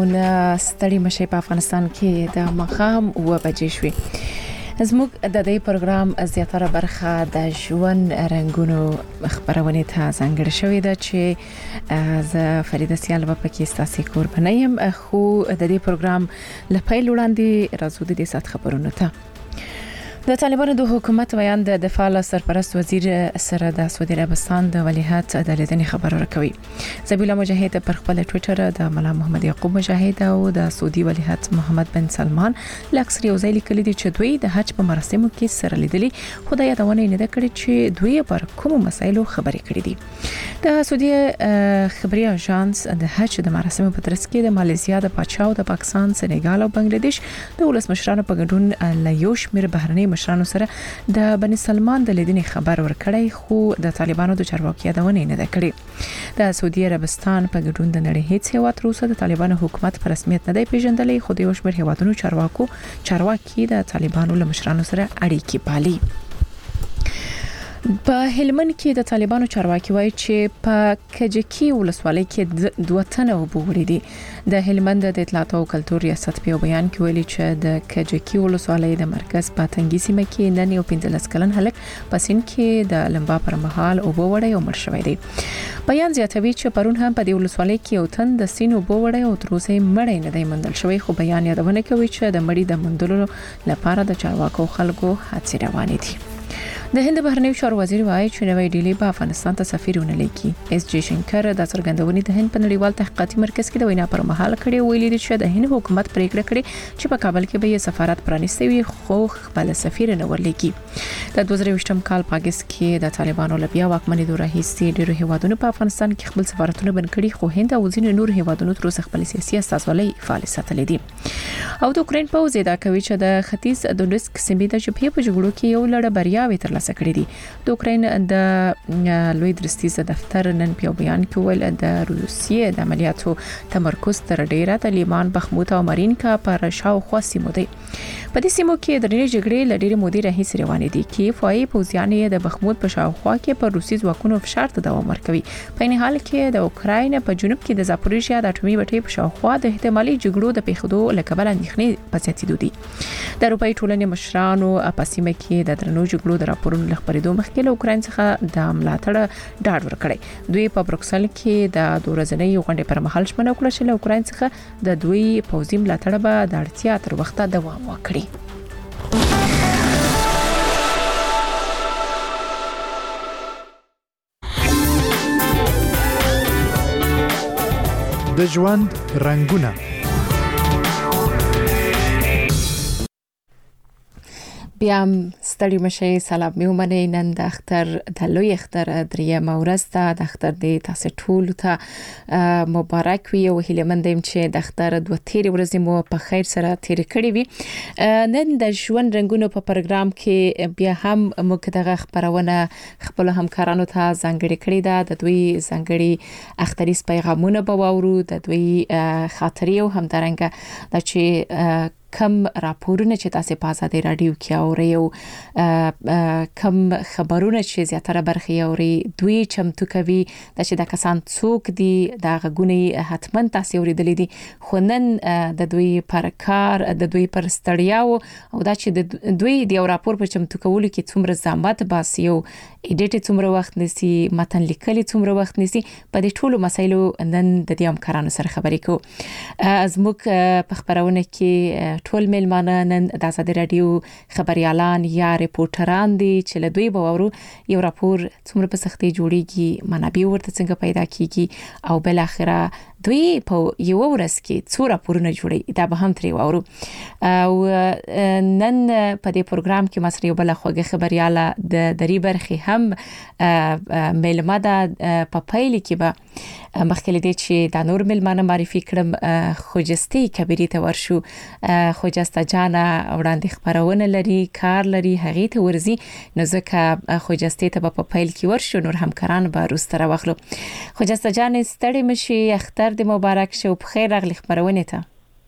اوریدونکو ستړي مشه په افغانستان کې د مخام و بجې شوي. زموږ د دې پروګرام زیاتره برخه د ژوند رنگونو خبرونه ته ځانګړې شوې ده چې ز فریده سیال په کې ستاسو قرباني يم. خو د دې پروګرام لپاره وړاندې راځو د دې سات خبرونه ته. د طالبانو د حکومت بیان د دفاع سرپرست وزیر سره د سعودي عربستان د ولیعهد د لیدنې خبر ورکوي. زبیلا مجاهد پر خپل ټوئیټر د مولا محمد یعقوب مجاهد او د سعودي ولیعهد محمد بن سلمان لاکسری او ځای لیکلي دي چې دوی د حج په مراسمو کې سره لیدلي، خدای یادونه نه کړې چې دوی پر کوم مسایلو خبرې کړې دي. د سعودي خبري اژانس د حج د مراسمو په ترڅ کې د ماليزیا د پاچا او د پاکستان، سنغال او بنگلاديش د ولس مشرانو په ګډون له یو شمېر بهرني مشرانو سره د بن سلمان د لیدنې خبر ورکړی، خو د طالبانو د چارواکي یادونه نه کړې. د سعودي عربستان په ګډون د نړۍ هیڅ هیواد روسه د طالبانو حکومت په رسمیت نه دی پیژندلی، خو د یو شمېر هیوادونو چارواکي د طالبانو له مشرانو سره اړیکې پالي. په هلمند کې د طالبانو چارواکي وایي چې په کجکی ولسوالۍ کې 2 تنه وبوري دي. د هلمند د اطلاعات او کلتور ریاست په بیان کې ویلي چې د کجکی ولسوالۍ د مرکز په تنګي سیمه کې نن یو 15 کلن هلک په سین کې د لمبا پر مهال او بوړی او مړ شوی دی. بیان زیاتوي چې پرون هم په دې ولسوالۍ کې یو تن د سین او بوړی او تر اوسه مړی نه دی موندل شوی، خو بیان یادونه کوي چې د مړي د موندلو لپاره د چارواکو خلکو هڅې روانې دي. د هند بهرنیو چارو وزیر وایي چې نوې ډیلی په افغانستان ته سفیرونه لیکي. اس جی شنکر د څرګندونې د هند په نړیوال تحقیقاتي مرکز کې د وینا پر مهال کړي ویلي دي چې د هند حکومت پریکړه کړې چې په کابل کې به یې سفارت پرانیستي وي، خو خپل سفیر نه ورلیکي. د 2023م کال په اگست کې د طالبانو لبیا واکمنۍ دوره هیڅ ډیرو هیوادونو په افغانستان کې خپل سفارتونه بند کړي، خو هند او ځینې نور هیوادونو تر اوسه خپل سیاسي استازولۍ فعال ساتلې دي. او د اوکرين پوځ دا کوي چې د ختیځ دونیسک سیمې د جبهې په جګړو کې یو لړ بریاوې ترلاسه کړې دي. د اوکرين د لوی درستیز دفتر نن په بیان کې ویل د روسیې د عملیاتو تمرکز تر ډیره د لیمان، بخموت او مارینکا پر شاوخوا سیمو دی. په دې سیمو کې د ډېرې جګړې لړۍ مودې راهیسې روانې دي چې فوای پوځیان د بخموت په شاوخوا کې پر روسي ځواکونو فشار ته دوام ورکوي. په نه حال کې د اوکراین په جنوب کې د زاپوریژیا د اټومي بټۍ په شاوخوا د احتمالي جګړو د پیښېدو لکبل اندېښنې په زیاتېدو دي. د اروپאי ټولنې مشرانو په سیمه کې د درنو جګړو د راپورونو لخبرېدو مخکې له اوکراین څخه د ملاتړ ډاډ ورکړی. دوی په بروکسل کې د 2 ورځې غونډې پر مهال ژمنه وکړه چې له اوکراین څخه د دوی پوځي ملاتړ به د اړتیا تر وخته دوام وکړي. د ژوند رنگونه. بیا ستړي مشه سلام مې ومنئ. نن د اختر د لوی اختر درېیمه ورځ ده. د اختر د تاسو ټول ته مبارک وي او هیله مند یم چې د اختر 2 تیرې ورځې مو په خیر سره تیر کړې وي. نن د ژوند رنگونو په پروګرام کې بیا هم موږ دغه خبرونه خپل همکارانو ته ځانګړي کړې ده. د دوی ځانګړي اختریز پیغامونه به واورو، د دوی خاطرې او همدارنګه د چې کم راپورونه چې تاسو په آزادۍ رادیو کې اورئ او کم خبرونه چې زیاتره برخه اورئ دوی چمتو کوي چې د کسان څوک دي د غږونی حتما تاسو اوریدلې دي، خو نن د دوی پر کار، د دوی پر ستړیاو او دا چې د دوی د یو راپور په چمتو کولو کې څومره زحمت باسي او اډیټ څومره وخت نسی، متن لیکل څومره وخت نسی، په دې ټولو مسایلو نن د دې همکارانو سره خبرې کوو. زموږ په خبرونه کې ټول ملمانه نن د آزادۍ رادیو خبريالان یا ریپورټران دي چې له دوی به ورو یو راپور څومره په سختۍ جوړیږي، منابع ورته څنګه پیدا کیږي او بل اخره دوی په یو ورځ کې څو راپورونه جوړي، دا به هم ترې وورو. او نن په دې پروګرام کې مسره یو بل خوږه خبرياله د دری برخي هم ملمه ده. په پایله کې به مخکې دې چې د نور ملمانه معرفي کړم، خوجستي کبيري ته ورشو. خوجسته جانا وړاندې خبرونه لري، کار لري، هغه ته ورزي، نو ځکه خوجستي ته په پایل کې ورشو، نور همکاران به روستره واخلو. خوجسته جان ستړي مشي، اختر د مبارک شو، په خیر راغلی خبرونه ته.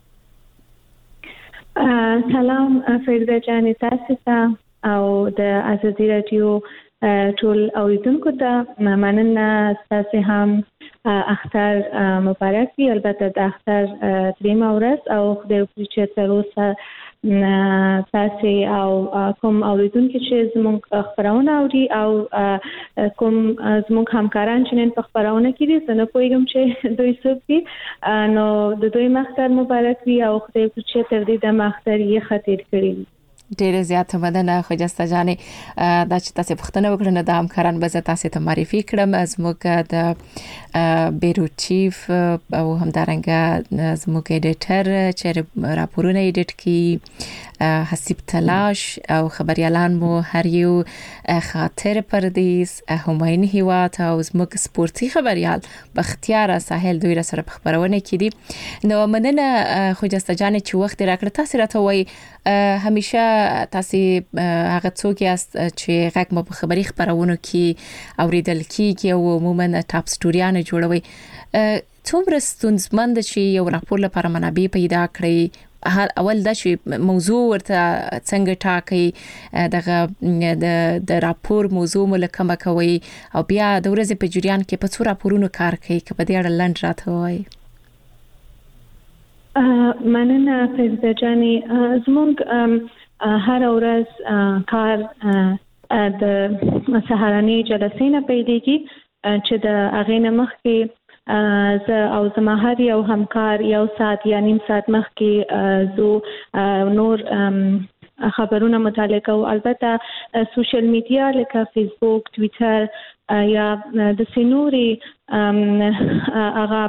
سلام فریده جان، تاسو ته او د آزادۍ رادیو ټول اوریدونکو ته مننه. تاسو هم اختر مبارک وي. البته د اختر دریمه ورځ او خدای وکړي چې تر اوسه تاسو او کوم اوریدونکو چې زموږ خبرونه اوري او کوم زموږ همکاران چې نن په خبرونه کې دي زه نه پوهیږم چې دوی څوک دي، نو د دوی اختر مبارک وي او خدای وکړي چې تر دې د اختر یې خاطر کړی. ډیره زیاته مننه خجسته جانې دا چې تاسو پوښتنه وکړه نه د همکاران به تاسو ته معرفي کړم. زموږ د بیرو چیف او همدارنګه زموږ ایډیټر چې راپورونه ایډیټ کی حسیب تلاش او خبريالان مو هر یو خاطر پردیس هماین هیوات او زموږ سپورتي خبريال بختیار ساحل دوی را سره خبرونه کړي. نو مننه خجسته جانې چې وخت راکړه. تاسو راته وای همیشه تاسو هغه څوک یاست چې غږ مو په خبري خبرونو کې اوریدل کیږي او عموما ټاپ سټوریانه جوړوي. څومره ستونزمند چې یو راپور لپاره منابع پیدا کړی، اول دا چې موضوع ورته څنګه ټاکي، دغه د راپور موضوع ملکمه کوي او بیا د ورځې په جریان کې په څو راپورونو کار کوي، که په دې اړه لنډ راته وایي. مننه فیضه جانې. زموږ هر ورځ کار د سهارنۍ جلسې نه پیلېږي چې د هغې نه مخکې زه او زما هر یو همکار یو ساعت یا نیم ساعت مخکې زه نور خبرونه مطالعه کوو. البته سوشل میډیا لکه فیسبوک، ټویټر یا د سینوري هغه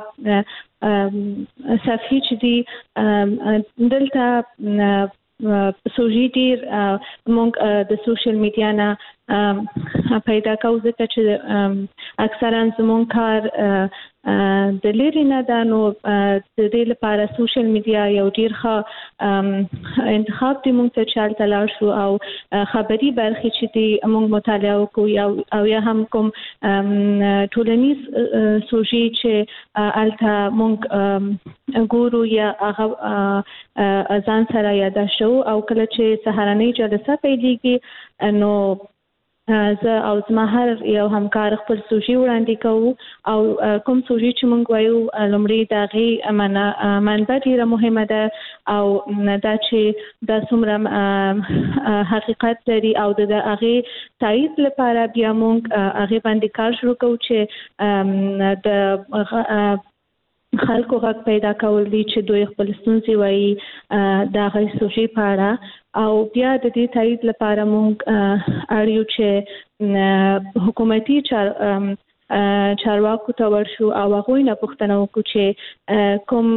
صفحې چې دي دلته سوژي ډیر موږ د سوشل میډیا نه پیدا کوو ځکه چې اکثرا زموږ کار د لري نه ده، نو د دې لپاره سوشل میډیا یو ډیر ښه انتخاب دی موږ ته چې هلته لاړ شو او خبري برخې چې دي موږ مطالعه وکړو او یا هم کوم ټولنیز سوژي چې هلته موږ ګورو یا هغه ځان سره یاداشت او کله چې سهارنۍ جلسه پیلېږي نو زه او زما هر یو همکار خپل سوژي وړاندې کوو او کوم سوژي چې موږ وایو لومړی د هغې منبع ډېره مهمه ده او دا چې دا څومره حقیقت لري او د هغې تایید لپاره بیا موږ هغې باندې کار شروع کوو چې د خلکو غږ پیدا کول دي چې دوی خپل ستونزې وایي د هغې سوژي په اړه او بیا د دې تایید لپاره موږ اړیو چې حکومتي چارواکو ته ورشو او هغوی نه پوښتنه وکړو چې کوم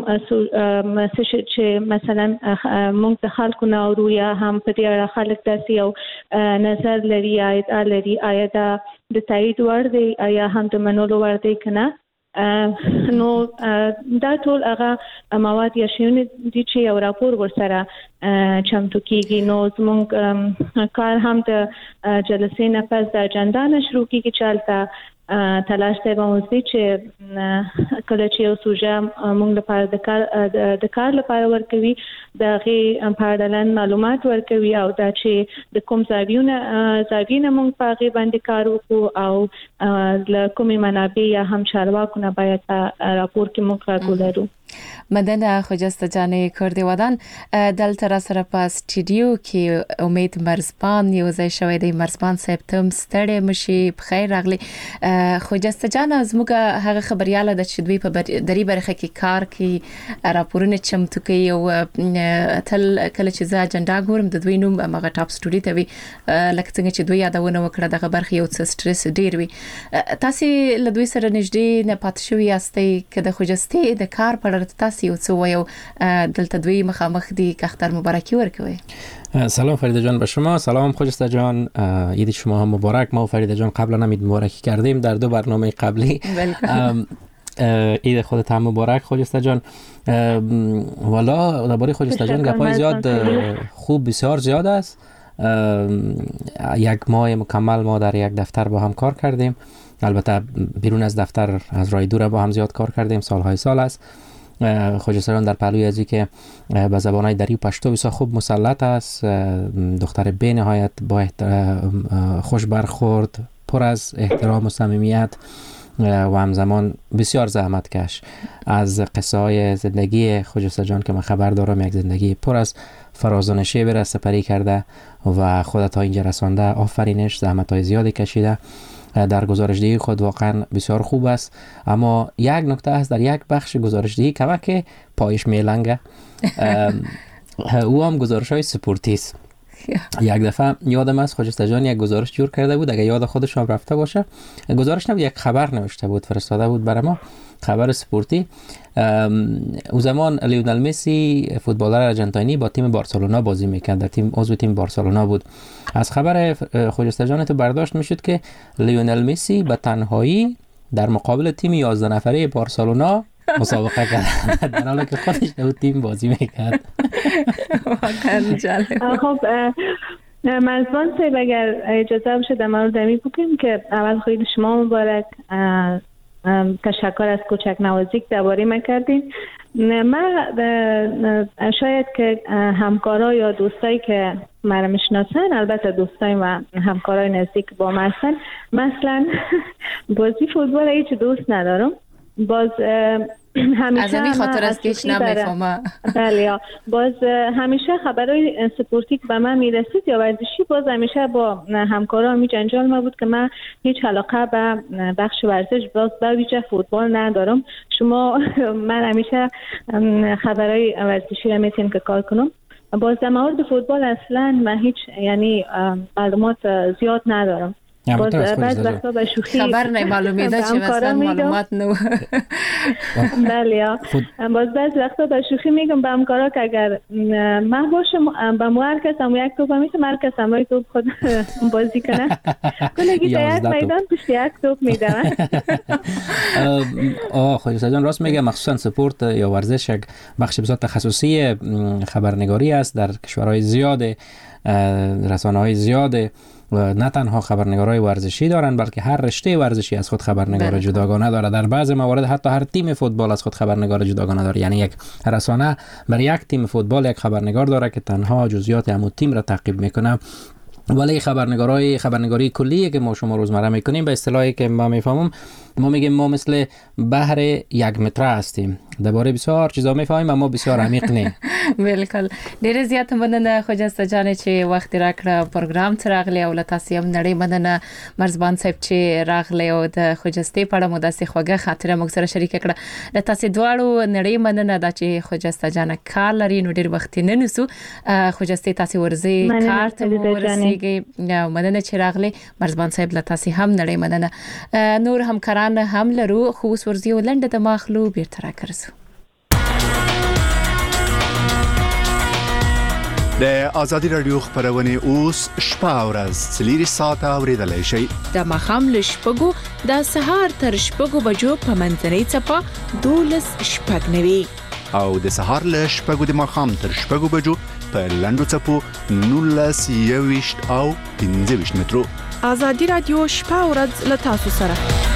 چې مثلا موږ د خلکو نه اورو یا هم په دې اړه خلک داسې یو نظر لري یا ادعا لري، آیا دا د تایید وړ دی یا هم د منلو وړ دی که نه. نو دا ټول هغه مواد یا شیونه دي چې یو راپور ورسره چمتو کیږي. نو زموږ کار هم د جلسې نه پس د اجنډا نه شروع کیږي چې هلته تلاش دی به موږ چې کله چې یو سوژه موږ لپاره د کار لپاره ورکوي د هغې په اړه لنډ معلومات ورکوي او دا چې د کوم زاویې نه موږ په هغې باندې کار وکړو او له کومې منابع یا هم چارواکو نه باید راپور کې موږ غږ ولرو. مننه خجسته جانې کردیوادان. دلته را سره په استودیو کې امید مرزبان یو ځای شوی دی. مرزبان صاحب تم ستړی مشي، بخیر راغلی. خجسته جان زموږ هغه خبرياله د چې دوی په درې برخه کې کار کوي، راپورونه چمتو کوي او تل کله چې زه اجنډا ګورم د دوی نوم هغه ټاپ سټوري ته وي لکه څنګه چې دوی یادونه وکړه دغه برخه یو څه سټرس ډیر وي. تاسو له دوی سره نږدې نه پات شوی یاستئ که د خجسته د کار په اړه تاسو یو څه وایو دلته دوی مخامخ دي که اختر مبارکی ورکوي. سلام فریده جان به شما. سلام خجسته جان، عید شما هم مبارک. ما و فریده جان قبلا هم عید مبارکی کردیم در 2 برنامه قبلی. عید خودت هم مبارک خجسته جان. والا درباره خجسته جان گپای زیاد خوب بسیار زیاد است. 1 ماه مکمل ما در یک دفتر با هم کار کردیم، البته بیرون از دفتر از راه دور با هم زیاد کار کردیم، سالهای سال است. خجسته جان در پهلوی ازی که به زبانهای دری و پشتو بسیار خوب مسلط است، دختر به نهایت با خوش برخورد، پر از احترام و صمیمیت و همزمان بسیار زحمتکش. از قصه های زندگی خجسته جان که من خبر دارم یک زندگی پر از فراز و نشیب را سپری کرده و خودت تا اینجا رسانده. آفرینش، زحمت های زیادی کشیده. در گزارشدهی خود واقعا بسیار خوب است، اما یک نکته است در یک بخش گزارشدهی که پایش میلنگه. او هم گزارش های سپورتی است. یک دفعه یادم است خجسته جان یک گزارش جور کرده بود، اگه یاد خودش هم رفته باشه، گزارش نبود، یک خبر نوشته بود، فرستاده بود برای ما، خبر سپورتی. او زمان لیونل مسی فوتبالر ارژانتینی با تیم بارسلونا بازی میکرد، در تیم عضو تیم بارسلونا بود. از خبر خجسته جان تو برداشت میشد که لیونل مسی به تنهایی در مقابل تیم 11 نفره بارسلونا مسابقه کرد، در حالی که خودش در تیم بازی میکرد. واقعا جالب. خب مرزبان صاحب اگر اجازه بشه در مورد می بگیم که اول خیلی شما مبارک، تشکر از کوچک نوازی که درباره من کردین. من شاید که همکارا یا دوستایی که مرا میشناسن، البته دوستای و همکارای نزدیک با من هستن، مثلا بازی فوتبال هیچ دوست ندارم. باز همیشه از این خاطر است که هیچ نمیفهمم. بله، باز همیشه خبرهای سپورتی که به من میرسید یا ورزشی، باز همیشه با همکاران می جنجال ما بود که من هیچ علاقه به بخش ورزش، باز به ویژه فوتبال ندارم. من همیشه خبرهای ورزشی را میتونم که کار کنم. باز در مورد فوتبال اصلا من هیچ معلومات زیاد ندارم. باز بعض وقتا به شوخی خبر نمی‌مالومیده چه مثلا معلومات نو. بله، باز بعض وقتا به شوخی میگم به همکارا که اگر من باشم با هر کس هم یک توپ میتونم، هر کس هم توپ خود بازی کنه، کلگی در یک میدان پشت یک توپ میدم. خجسته جان راست میگه، مخصوصا سپورت یا ورزش یک بخش بسیار تخصصی خبرنگاری است در کشورهای زیاد، رسانه‌های زیاد و نه تنها خبرنگارای ورزشی دارن بلکه هر رشته ورزشی از خود خبرنگار جداگانه داره. در بعض موارد حتی هر تیم فوتبال از خود خبرنگار جداگانه داره، یعنی یک رسانه برای یک تیم فوتبال یک خبرنگار داره که تنها جزئیات همون تیم را تعقیب میکنه. ولی خبرنگاری کلیه که ما شما روزمره میکنیم، به اصطلاحی که ما میفهمم، ما میگیم ما مثل بحر یک متره هستیم، درباره بسیار چیزا میفهمیم اما بسیار عمیق نه. بالکل. ډیر زیات مننه خجسته جان چې وخت راکړه پروګرام ته راغلی او لتاسې هم نړۍ مننه مرزبان صاحب چې راغلی او د خجستې په اړه مو داسې خوږه خاطره موږ سره شریک کړه. لتاسې دواړو نړۍ مننه دا چې خجسته جان کار لري، نو ډیر وخت نه نسو خجستې تاسې ورځي کار ته ورسیږي. مننه چې راغلی مرزبان صاحب، لتاسې هم نړۍ مننه. نور همکاران هم لرو، خو اوس ورځي ولنډه د ماخلو بیرته راګرځو. د آزادي رادیو خبرونه اوس شپه ورځ 3 ساعته اوریدلای شئ. د ماښام له شپږو د سهار تر شپږو بجو په منځنۍ څپه 12:09 او د سهار له شپږو د ماښام تر شپږو بجو په لنډو څپو 19:20 او 15 مترو. آزادي رادیو شپه ورځ له تاسو سره.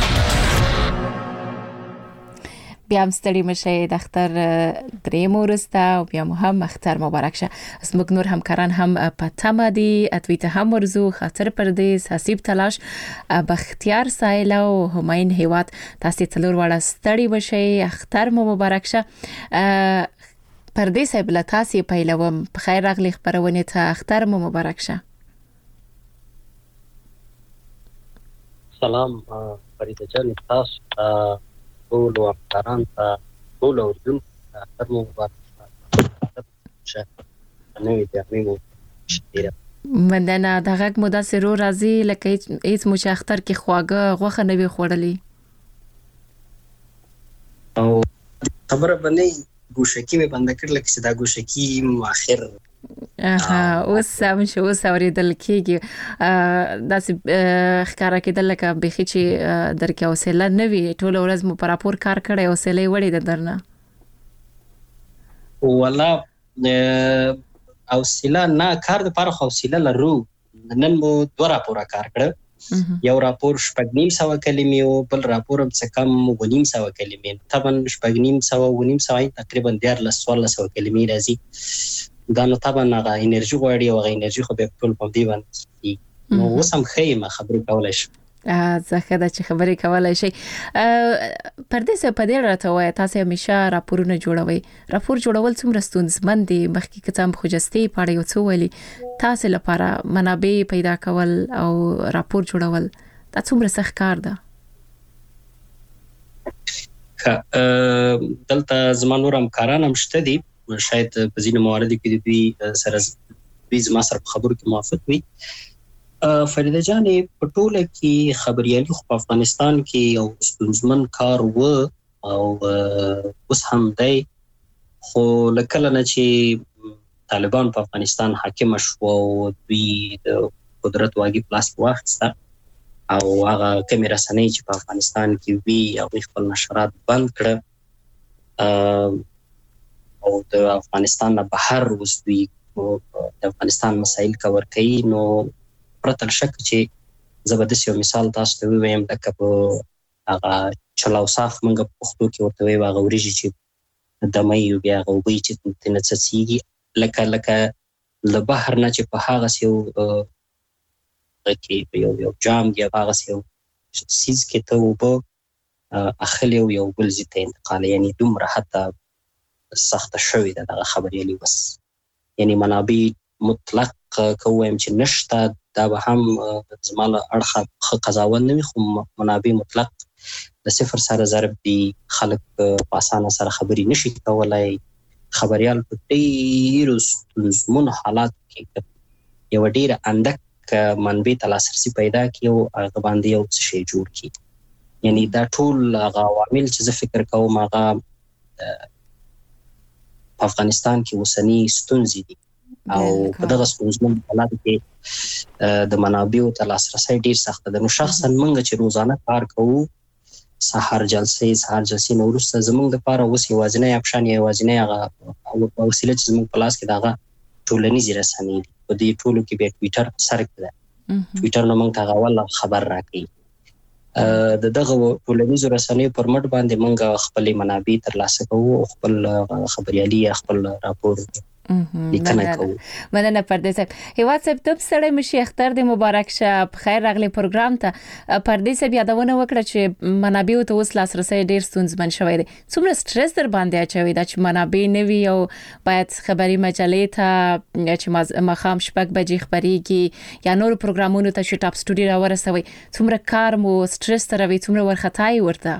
بیا هم ستړي مشه، د اختر دریم ورځ او بیا مو هم اختر مبارک شه. زموږ نور همکاران هم په تمه دي، اتوی ته هم ورځو، خاطر پردیس، حسیب تلاش، بختیار سایل او هماین هیواد، تاسې څلور واړه ستړي مشه، اختر مو مبارک شه. پردیس صاحب له تاسې پیلوم، په خیر راغلی خبرونه ته، اختر مو مبارک شه. سلام فریده جان، تاسو ټول افکاران ته ټول اوردون اختر مو مبارک شه. نوې دې مو شته. مننه. د غږ مو داسې رو راځي لکه هیڅ مو چې اختر کې خواږه غوښه نه وي خوړلې. او خبره باندې ګوشکی مې بند کړل چې دا ګوشکی مؤخر اوس هم شو اوس اوریدل کېږي، داسې ښکارا کېدل لکه بخي چې درکې حوصله نه وي، ټول ورځ مو پر راپور کار کړی، حوصله وړي د درنه. والله حوصله نه، کار د پاره حوصله لرو. نن مو 2 راپور کار کړ، یو راپور 9.5 کلمې او بل راپور هم څه کم 9.5 کلمې، طبعا 9.5 تقریبا 1400 کلمې راځي. دا نو طبعا هغه انرژي غواړي او هغه انرژي خو به ټول په دې باندې نو اوس هم خیمه خبرې کولای شي. زه د چې خبرې کولای شي پردیس په دې راته وای تاسو همیشه راپورونه جوړوي راپور جوړول څومره ستونزمن دي مخکې کتم خوجستي پاړې او څو ویلي تاسو لپاره منابع پیدا کول او راپور جوړول دا څومره سخت کار ده دلته زمانور همکاران هم شته دي شاید په ځینو مواردو کې دوی سره زما سره په خبرو کې موافق وي فریده جانې په ټوله کې خبريالي خو په افغانستان کې یو ستونزمن کار و او اوس هم دی خو لکه نه چې طالبان په افغانستان حاکم شو او دوی د قدرت واګي پلاس واخیسته او هغه کمې رسنۍ چې په افغانستان کې وی او خپل نشرات بند کړ او د افغانستان نه بهر اوس دوی د افغانستان مسایل کور کوي نو پرته شک چې زبردست یو مثال تاسو ته ویم د کپ هغه چلاو صاف منګه پښتو کې ورته وی واغ وريږي چې د مې یو بیا غوبي چې تنڅسيږي لکه له بهر نه چې په هغه یو کې یو جام دی هغه یو سیز کې ته وبو اخلي یو بل زیته انتقال یعنی دومره حتی سخت شوی د خبريالي بس یعنی منابع مطلق کوم چې نشته دا به هم زماله اړخه قضاوت نه وي خو منابع مطلق د صفر سره ضرب دي خلک په اسانه سره خبري نشي کولای خبريال په ډیرو ستونزمن حالات کې یو ډیره اندک منبع تلاسرسي پیدا کیو هغه باندې یو شی جوړ کی یعنی دا ټول عوامل چې زه فکر کوم هغه په افغانستان کې وسنی ستونزې دي او په دغه ستونزمن حالات کې د منابعو تلاسرسي ډیر سخت ده نو شخصا موږ چې روزانه کار کوو سحر جلسې نو ورسته زموږ د لپاره اوس یوازینی اپشن یوازینی هغه وسیله چې زموږ په لاس کې دغه ټولنیزې رسنۍ دي په دې ټولو کې به ټویټر سره کړه ټویټر نو موږ ته اول خبر راکړي دغه ټولنیزو رسنۍ پر مټ باندې موږ خپل منابع ترلاسه کوو او خپل خبريالي خپل راپور مننه پردیس هیواد صاحب تب سره مشي اختر د مبارک شه بخیر راغلی پروګرام ته پردیس یادونه وکړه چې منابع ته اوس لاسرسي ډیر ستونزمن شوی دی څومره سټرس در باندې اچوي دا چې منابع نوي او باید خبري مجلې ته چې مخام شپږ بجې خبريږي یا نور پروګرامونو ته چې ټاپ سټوډیو راورسوي څومره کار مو سټرس تر وي څومره ورختای ورته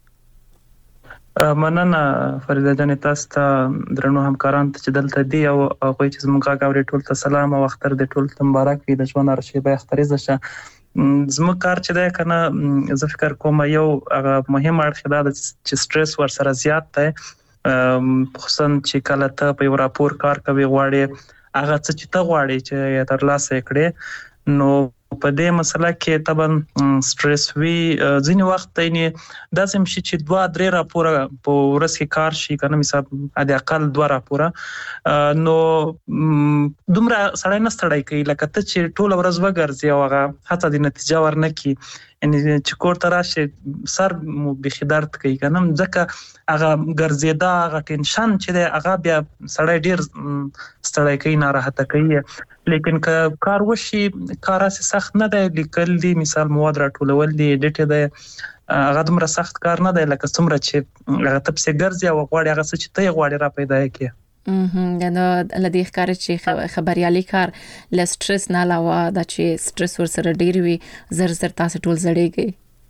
مننه فریده جانې تاسو ته درنو همکاران ته چې دلته دی او هغه چې زموږ غاوري ټول ته سلام او اختر د ټول ته مبارک وي د ژوند ارشیبه اختریزه شه زموږ کار چې دا کنه زه فکر کوم یو مهم اړخ دا چې سټرس ور سره زیات دی خصوصا چې کله ته په یو راپور کار کوي غواړي هغه څه چې ته غواړي چې ترلاسه کړې نو په دې مسله کې طبعا سټرس وی ځینې وخت یې داسې شي چې 2-3 راپور په ورځ کې کار شي کنه مثال د اقل 2 راپور نو دومره سړی نه ستړی کوي لکه ته چې ټول ورځ وګرځي او هغه حتی د نتیجه ورنکي یعنی چې کور ته راشي سر مو بخي درد کوي کنه ځکه هغه ګرځیدا هغه ټینشن چې هغه بیا سړی ډیر ستړی کوي ناراحته کوي لیکن که کار وشي کار اساس سخت نه دی لیکل دي مثال مواد راټولول دي اډیټ دی هغه دومره سخت کار نه دی لکه څومره چې هغه تاسو ګرځي او غواړي هغه څه چې ته غواړي را پیدا کړي نو لدی ښکار چې خبريالي کار ل سټرس نه علاوه د چې سټرس ور سره ډیر وي زر تاسو ټول زړیږي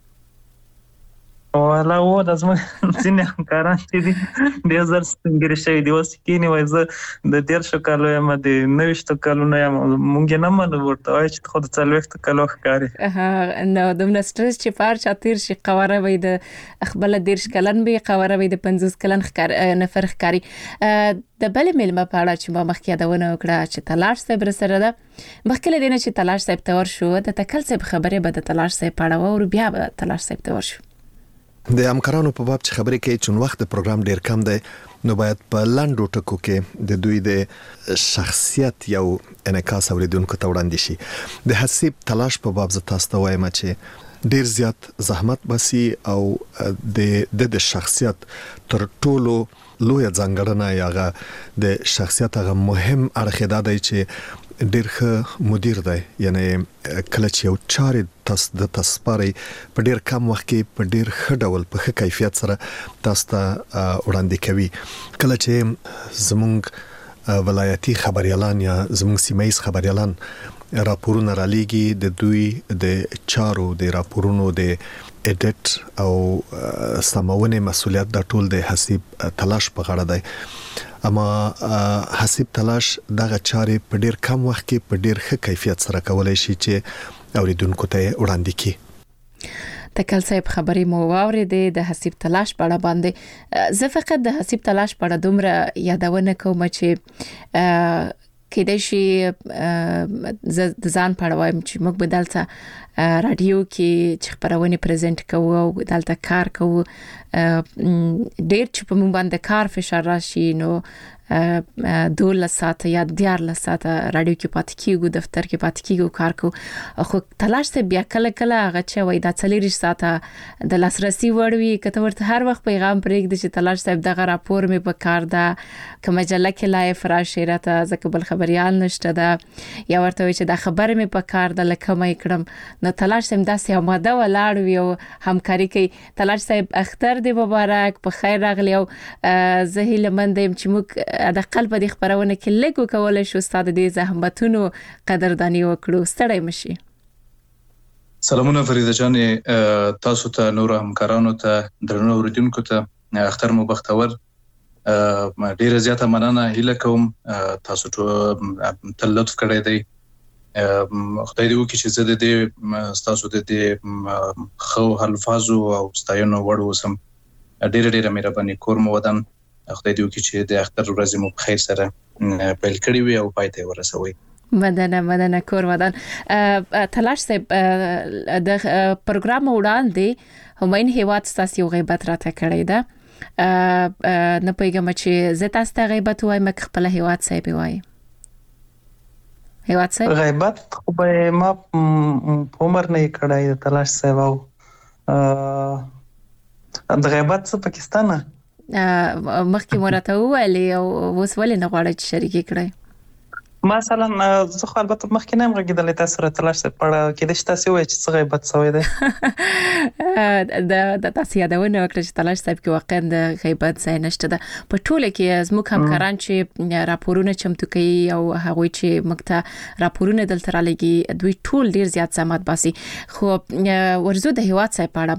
ولا و د زما ځینې همکاران چې دي د زر څنګه شي دی اوس کې نه وایي د 13 کالو یم د 90 کالو نه مونږ نه منو ورته وایي چې خود 40 کالو ښکاری نو د سټرس چې پار چاتیر شي قواره وي د خپل 13 کلن به قواره وي د 50 کلن نفر ښکاری د بل ملما په اړه چې ما مخکې یادونه وکړه چې تلاش صاحب سره ده مخکې لدینه چې تلاش صاحب تور شو د تکل صاحب خبره به د تلاش صاحب پاړه او بیا به تلاش صاحب تور شو د همکارانو په باب چې خبرې کوي چې وخت د پروګرام ډیر کم دی نو باید په لاندو ټکو کې د دوی د شخصیت یو انعکاس اوریدونکو ته وړاندې شي د حسیب تلاش په باب ز تاسو ته وایم چې ډیر زیات زحمت بسی او د شخصیت تر ټولو لوی ځانګړنه یاغه د شخصیت هغه مهم اړخ دی چې ډیر ښه مدیر دی، یعنی کله چې یو چارې د تسپاري په ډیر کم وخت کې په ډیر ښه ډول په ښه کیفیت سره تاسو ته وړاندې کوي. کله چې زموږ ولایتي خبريالان یا زموږ سیمایي خبريالان راپورونه را لېږي، د دوی د چارو د راپورونو د اډیټ او سمونې مسولیت د ټول د حسیب تلاش په غاړه دی. اما حسیب تلاش دغه چارې په ډیر کم وخت کې په ډیر ښه کیفیت سره کولای شي چې اوریدونکو ته وړاندې کړي. تکل صاحب خبرې مو واورېدې د حسیب تلاش په اړه باندې. زه فقط د حسیب تلاش په اړه دومره یادونه کوم چې کېدای شي د ځان په اړه وایم چې موږ به دلته رادیو کې چې خبرونه پریزنټ کوو او دلته کار کوو، ډېر چې په موږ باندې کار فشار راشي نو 12 ساعته یا 14 ساعته رادیو کې پاتې کیږو، دفتر کې پاتې کیږو، کار کوو. خو تلاش ته بیا کله هغه چې وای دا 40 ساعته د لاسرسي وړوي، کته ورته هر وخت پیغام پرېږدي چې تلاش صاحب دغه راپور مې په کار ده، کوم مجله کې لایف راشي راته ځکه بل خبريال نشته ده، یا ورته وای چې دا خبر مې په کار ده لکه مې کړم. نو تلاش صاحب داسې آماده ولاړ وي او همکاري کوي. تلاش صاحب اختر دې مبارک، په خیر راغلی. او زه هیله مند یم چې موږ د خپل په خبرونه کې لګو کولای شو ستاسو د زحمتونو قدردانی وکړو. ستړی مشي. سلامونه فریده جان، تاسو ته نور همکارانو ته درنو اوریدونکو ته اختر مو بختور. ډیره زیاته مننه هیله کوم تاسو ته تل لطف کړی دی. خدای دې وکړي چې زه د دې تاسو د دې خو الفاظو او ستاینو وړ وسم. ډیره مهرباني کور مو ودان. خدای دې وکړي چې د اختر ورځې مو په خیر سره پیل کړی وي او پای ته ورسوي. مننه کور ودان. تلاش صاحب د پروګرام وړاندې همین هیواد تاسو یو غیبت راته کړی ده. نه پېږم چې زه تاسو ته غیبت وایم که خپل هیواد صاحب وایم. هیواد صاحب غیبت خو به ما عمر نه کړای تلاش صاحب او د غیبت څخه پاکستان مخکې مرته ویلې او اوس ولې نه غواړي چې شریک کړي؟ مثلا زه خو البته مخکې نه مغږیدل تاسو سره تلاش په کې د تاسو وایي چې څه غیبت سوی دی. د تاسو یادونه وکړه چې تلاش صاحب کې واقعا د غیبت ځای نشته ده. په ټوله کې زموږ همکاران چې راپورونه چمتو کوي او هغه چې مکته راپورونه دلته را لګي دوی ټول ډیر زیات زحمت باسي. خو ورزو د هیواد صاحب په اړه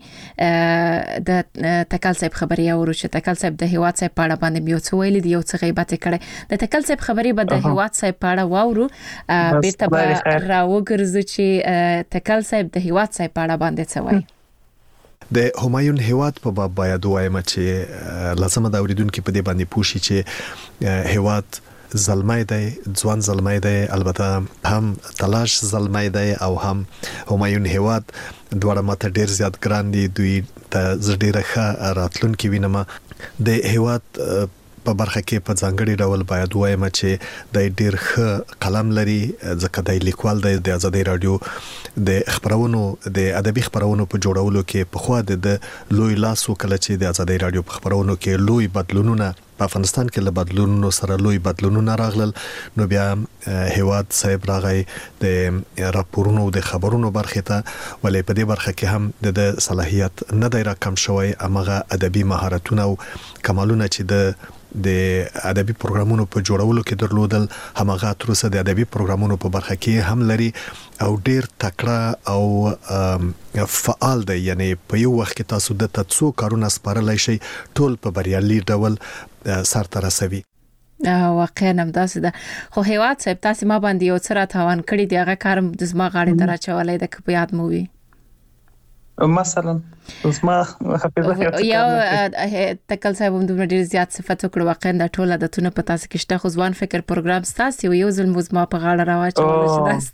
باندې د تکل صاحب خبري او چې تکل صاحب د هیواد صاحب په اړه باندې یو څه ویل دي، یو څه غیبت کړي. د تکل صاحب خبري به د هیواد صاحب په اړه واورو، بیرته به راوګرځو چې تکل صاحب د هیواد صاحب په اړه باندې څه وایي. د همایون هیواد په باب باید وایم چې لازم د اوریدونکو په دې باندې پوښي چې هیواد زلمای دی، ځوان زلمای دی، البته هم تلاش زلمای دی او هم همایون هیواد دواړه ماته ډیر زیات ګران دي. دوی ته زړه ښه راتلونکي وینم. د هیواد په برخه کې په ځانګړي ډول باید وایم چې د ډیر ښه قلم لري، ځکه د لیکوال د آزادۍ رادیو د خبرونو د ادبي خبرونو په جوړولو کې په خوا د لوی لاس وکړه چې د آزادۍ رادیو په خبرونو کې لوی بدلونونه په افغانستان کې له بدلونونو سره لوی بدلونونه راغلل. نو بیا هیواد صاحب راغی د راپورونو د خبرونو برخه ته، ولې په دې برخه کې هم د صلاحیت نه دی راکم شوی. امغه ادبي مهارتونه او کمالونه چې د ادبي پروګرامونو په جوړولو کې درلودل همغه تر اوسه د ادبي پروګرامونو په برخه کې هم لري او ډیر تکړه او فعال دی. یعنی په یو وخت کې تاسو د تاسو کارونه سپارلای شي ټول په بریالي ډول سر ته رسوي. واقعا هم داسې ده. خو هیواد صاحب تاسو ما باندې یو څه را تاوان کړی دی، هغه کارم د زما غاړې ته راچولای د په یاد مو وي. مثلا زما حافظه یو تکل صاحب هم دومره ډیر زیات صفات وکړو. واقعا د ټوله د تونه په تاسو کې شته. خو ځوان فکر پروګرام ستاسو یو ځل مزما په غاړه راوچول چې دا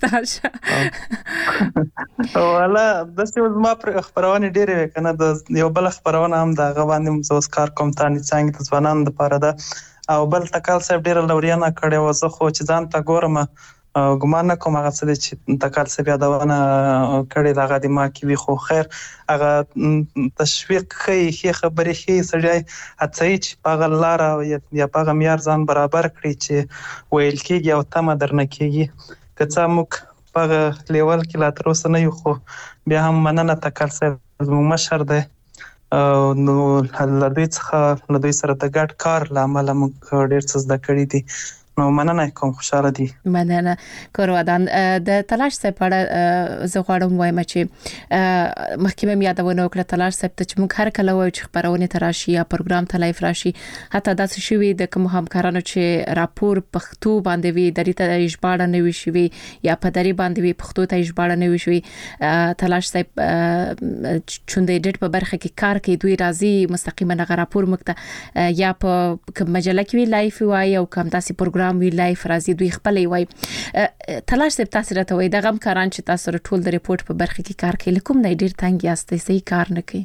ستاسو ولا د څه زما خبرونه ډیره کنه. د یو بل خبرونه هم د غوانم زوس کار کوم تانی څنګه د ځوانان لپاره ده او بل تکل صاحب ډیره لوريانه کړي و. زه خو چې ځان ته ګورم ګمان نه کوم هغه څه چې تکلسف یادونه کړي دغه د ما کې وي خو خیر هغه تشویق کوي خبرې هي سړی اڅای چې په لار یا په معیار ځان برابر کړي چې ویل کېږي او تم درنه کېږي که څه موږ په لیول کې لا تر اوسه نه یو خو بیا هم مننه تکلسف زموږ مشر دی نو لدوی سره د ګډ کار لامل موږ ډېر څه زده کړي دي نو مننه کوم خوشاله دي مننه کورودان د تلاش صاحب په اړه زه غواړم وایم چې مخکې مې یادونه وکړه تلاش صاحب ته چې موږ هر کله وایو چې خبرونه تراشي یا پروګرام ته لایف راشي حتی داسې شوی د کوم همکارانو چې راپور پښتو باندې وي درې ته اجبار نه وي شوی یا په درې باندې وي پښتو ته اجبار نه وي شوی تلاش صاحب چون د ایډیټ په برخه کې کار کوي دوی راځي مستقیما غ راپور مکته یا په مجله کې وی لایف وای او کوم داسې پروګرام وی لایف راځي دوی خپل وای تلاش صاحب تاسو راته وای د غم کاران چې تاسو ټول د ریپورت په برخه کې کار کوي کوم نه ډیر تنګ یاستئ صحیح کار نه کوي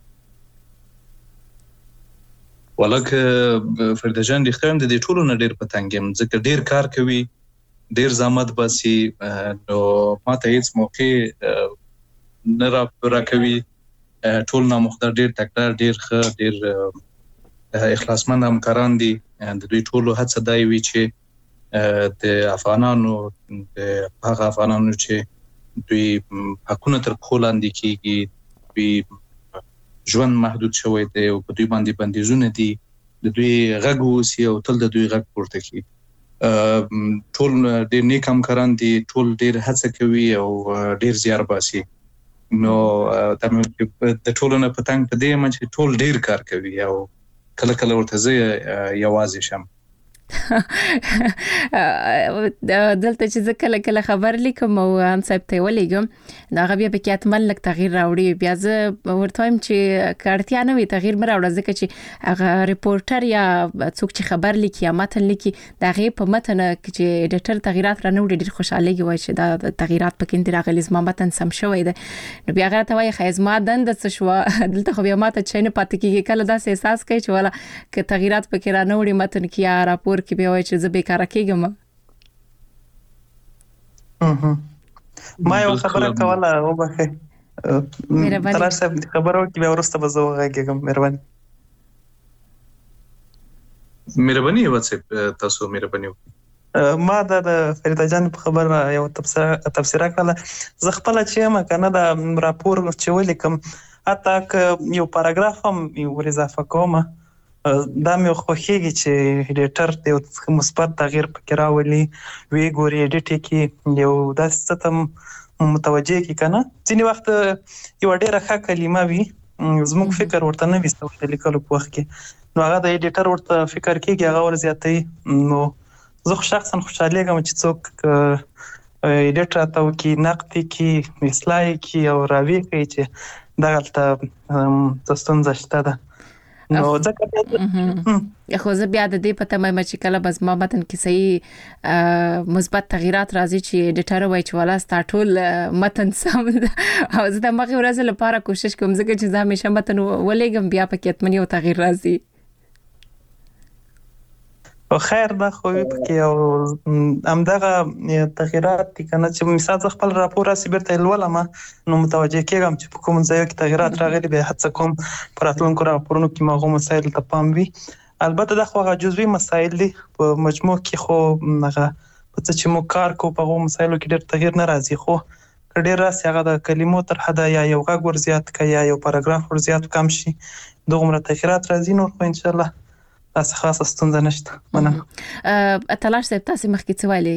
ولکه فرید جان د ختم د دې ټولو نه ډیر پتنګم ځکه ډیر کار کوي ډیر زحمت باسي نو ماته هیڅ موقع نه راکوي ټول نه مختار ډیر تکرار ډیر ښه ډیر اخلاصمند همکاران دي د دوی ټولو هڅه دی وی چې د افغانانو د هغه افغانانو چې دوی حقونه تر خولاندې کیږي دوی ژوند محدود شوی دی او په دوی باندې بندیزونه دي د دوی غږ وسی او تل د دوی غږ پورته کی ټول ډیر نیک همکاران دي ټول ډیر هڅه کوي او ډیر زیار باسي نو د ټولو نه پتنګ په دې چې ټول ډیر کار کوي او کله کله ورته زه یوازې شم دلته چې زه کله کله خبر لیکم او ان صاحب ته ولېګم دا غوې په کې اتمن لک تغییر راوړي بیا زه ورته وایم چې کارتیا نه وي تغییر مې راوړل ځکه چې هغه ریپورټر یا څوک چې خبر لیکي یا متن لیکي دا غي په متن چې ایډیټر تغیرات رانه ډېر خوشاله وي چې دا تغیرات پکې اندي راغلي زما متن سم شوی دی نو بیا هغه ته وایي خیزما دند څه شو دلته خو بیا ماته چې نه پاتې کیږي کله دا احساس کوي چې ولا ک تغیرات پکې رانه وړي متن کې یا راپور کې به وایي چې زه بیکاره کېږم ما یو خبره کوله او بخې تر څه خبرو کې به ورسته به زه وغږیږم مهرباني واتساپ تاسو مهرباني ما د فرید جان په خبر یو تفسیر کړل زه خپل چې ما کنه د راپور چې ولیکم حتی یو پاراګراف هم یو اضافه کوم دا مې خوښیږي چې ایډیټر د مثبت تغییر پکې راولي وی ګوري ایډیټ کې یو داسې ته متوجه کی کنه ځینې وخت یو ډېره ښه کلمه وي زموږ فکر ورته نه وي ستو لیکلو په وخت کې نو هغه د ایډیټر ورته فکر کېږي هغه ور زیاتې نو زه شخصا خوشاله یم چې څوک ایډیټر ته وکي نقد کی اصلاح کی او راوي کوي چې دغه ستونزه شته ده نو ځکه خو زه بیا د دې پته مې چې کله بس ما متن کې صحیح مثبت تغیرات راځي چې ایډیټر وایي چې ولا ټول متن سم او زه د مخې ورځ لپاره کوشش کوم ځکه چې زه همیشه متن ولېګم بیا پکې اتمنې او تغییر راځي او خیر دا خو پکې او همدغه تغیرات کنه چې مثال خپل راپور راسي برته لولم نو متوجه کېږم چې په کوم ځای کې تغیرات راغلي به هڅه کوم پراتلونکو راپورونو کې ماغو مسایل ته پام وي البته دا خو جزوي مسایل دي په مجموع کې خو هغه په څه چې مو کار کو په هغو مسایلو کې ډېر تغییر نه راځي خو ډېر راسي هغه د کلمو تر حد یا یو غږ ور زیات کړي یا یو پاراګراف ور زیات کم شي دغه تغیرات راځي نو خو ان شاء الله تاسو خاصه ستونزه نشته مننه تلاش صاحب تاسو مخکې څه ویلي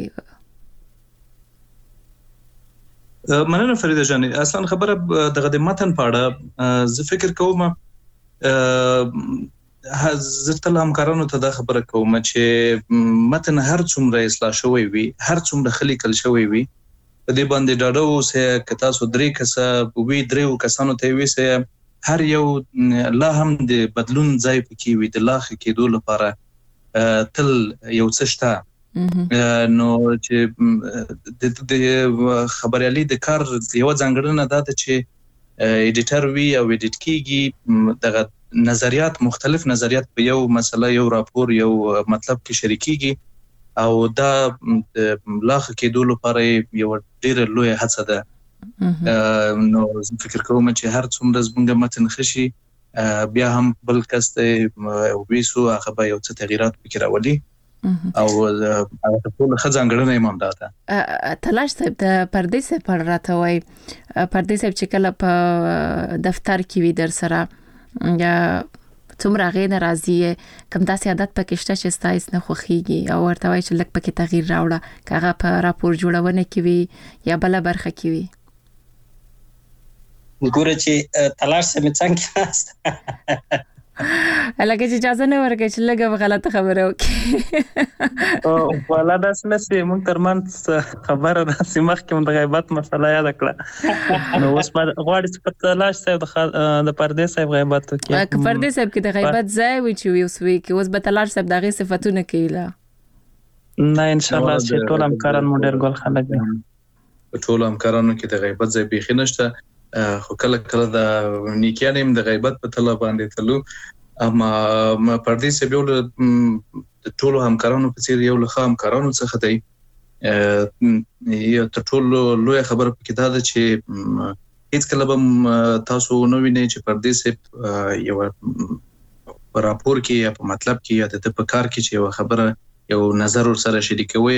مننه فرید جان اصلا خبره دغه د متن پاړه زه فکر کوم زه تل همکارانو ته دا خبره کوم چې متن هر څومره اصلاح شوی وي هر څومره خلیکل شوی وي په دې باندې ډاډه اوسه ک تاسو درې کسانو ته ویسه هر یو لا هم د بدلون ځای پکې وي د لاخ کېدو لپاره تل یو څه شته نو چې د خبريالي د کار یو ځانګړنه ده چې ایډیټر وی او ایډیټ کیږي دغه نظریات مختلف نظریات په یو مسله یو راپور یو مطلب کې شریکيږي او دا لاخه کېدو لپاره یو ډېر لوی هڅه ده. نو فکر کوم چې هر څومره زموږ متن خشي بیا هم بل کس ته ویسو هغه به یو څه تغیرات فکر راولي او هغه ټول خځانګړنه ایمام ده. تلاش صاحب د پردیس پر راته وای پردیس چې کله په دفتر کې وي در سره یا څومره غي ناراضي کوم داسې عادت پکې شته چې ستایس نه خوخيږي او ورته وای چې لک پکې تغییر راوړه کاغه په راپور جوړونه کې وي یا بل برخه کې وي. ګوره چې تلاش سم څنګه است لکه چې اجازه نه ورکړي چې لږه غلطه خبره وکړي او ولا داس نسي مونږ ترمن خبره راسي مخکې د غیبت مسله یاد کړه. نو اوس غواړي چې په تلاش صاحب د پردیس صاحب غیبت وکړي. که پردیس صاحب کې د غیبت ځای وي چې وي کې اوس به تلاش صاحب دغه صفاتونه کوي. نه ان شاء الله چې ټول همکاران مو ډېر ګل خلک دي. ټول همکارانو کې د غیبت ځای بيخي نشته. خو کله د نیکیانم د غیبت په تله باندې تلو اما پردیس به د ټول همکارانو په څیر یو له همکارانو څخه دی. یو ټول لوی خبر پکې دا ده چې هیڅ کله به تاسو نو وینئ چې پردیس یو راپور کې یا په مطلب کې یا د په کار کې چې یو خبره یو نظر سره شریکوي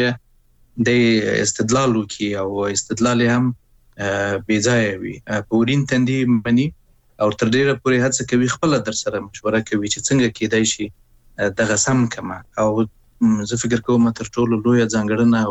د استدلال وکي او استدلال هم بیځای وي پورین تندي مني او تر ډیره پورې هڅه کوي خپل در سره مشوره کوي چې څنګه کېدای شي دغه سم کما او زه فکر کوم تر ټولو لوی ځانګړنه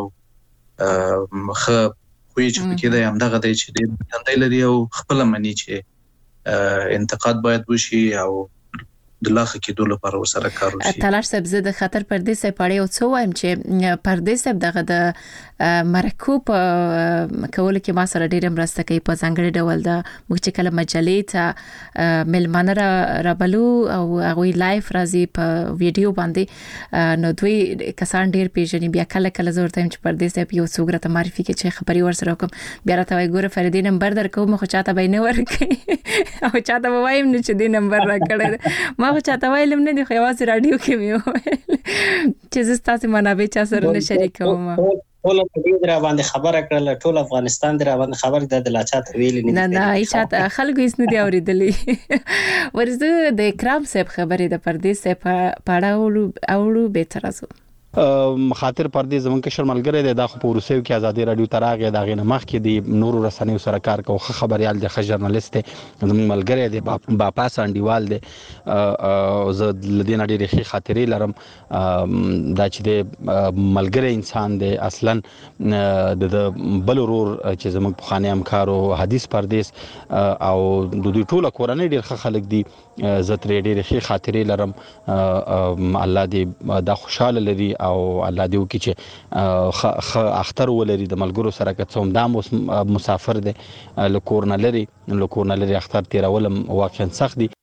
او خو چې پکې دا هم دغه دی چې د تندي لري او خپل مني چې انتقاد باید وشي او د لاخه کېدو لپاره ورسره کار وشي. تلاش صاحب زه د خطر پردیس پاړې او څو وایم چې پردیس دغه د مرکو په کول کې ما سره ډېر مرسته کوي په ځانګړي ډول د موږ چې کله مجلې ته ملمنه را بلو او هغه لایف راځي په ویډیو باندې نو دوی کسان ډېر پیژني بیا کله زه ورته چې پردیس یو څوک راته معرفي کې چې خبري ورسره کوم بیا راته وای ګوره فریدي نمبر درکوم خو چاته به نه ورکړي او چاته وایم چې دې نمبر راکړه ما چاته وایلم نه دی خو یوازې رادیو کې مې چې زه تاسو منابع چا سره نه شریکوم. ټول د را باندې خبره کړل ټول افغانستان د را باندې خبر د لاچات ویل نه چاته خلکو هیڅ نه دی اوریدلی. ورزه د اکرام صاحب خبرې د پردیس په پاړه اولو به ترازو خاطر پردې زمون کې شرملګری دی د خو پروسې کې ازادي رادیو تراغه د غینه مخ کې دی نور رسنیو سره کار کوي خبريال د ژورنالیست زمون ملګری دی با پاس انډیوال دی زه لدین ډېر ښه خاطرې لرم دا چې د ملګری انسان دی اصلا د بل ورور چې زمون په خانه همکارو حدیث پردیس او د دوی ټوله کورنۍ ډېر ښه خلک دي زه ترې ډېر ښه خاطرې لرم الله دې دا خوشاله لري او الله دې وکړي چې اختر ولري د ملګرو سره که څوم دا مسافر دی له کورنه لري اختر تیرولم واقعا سخت دي.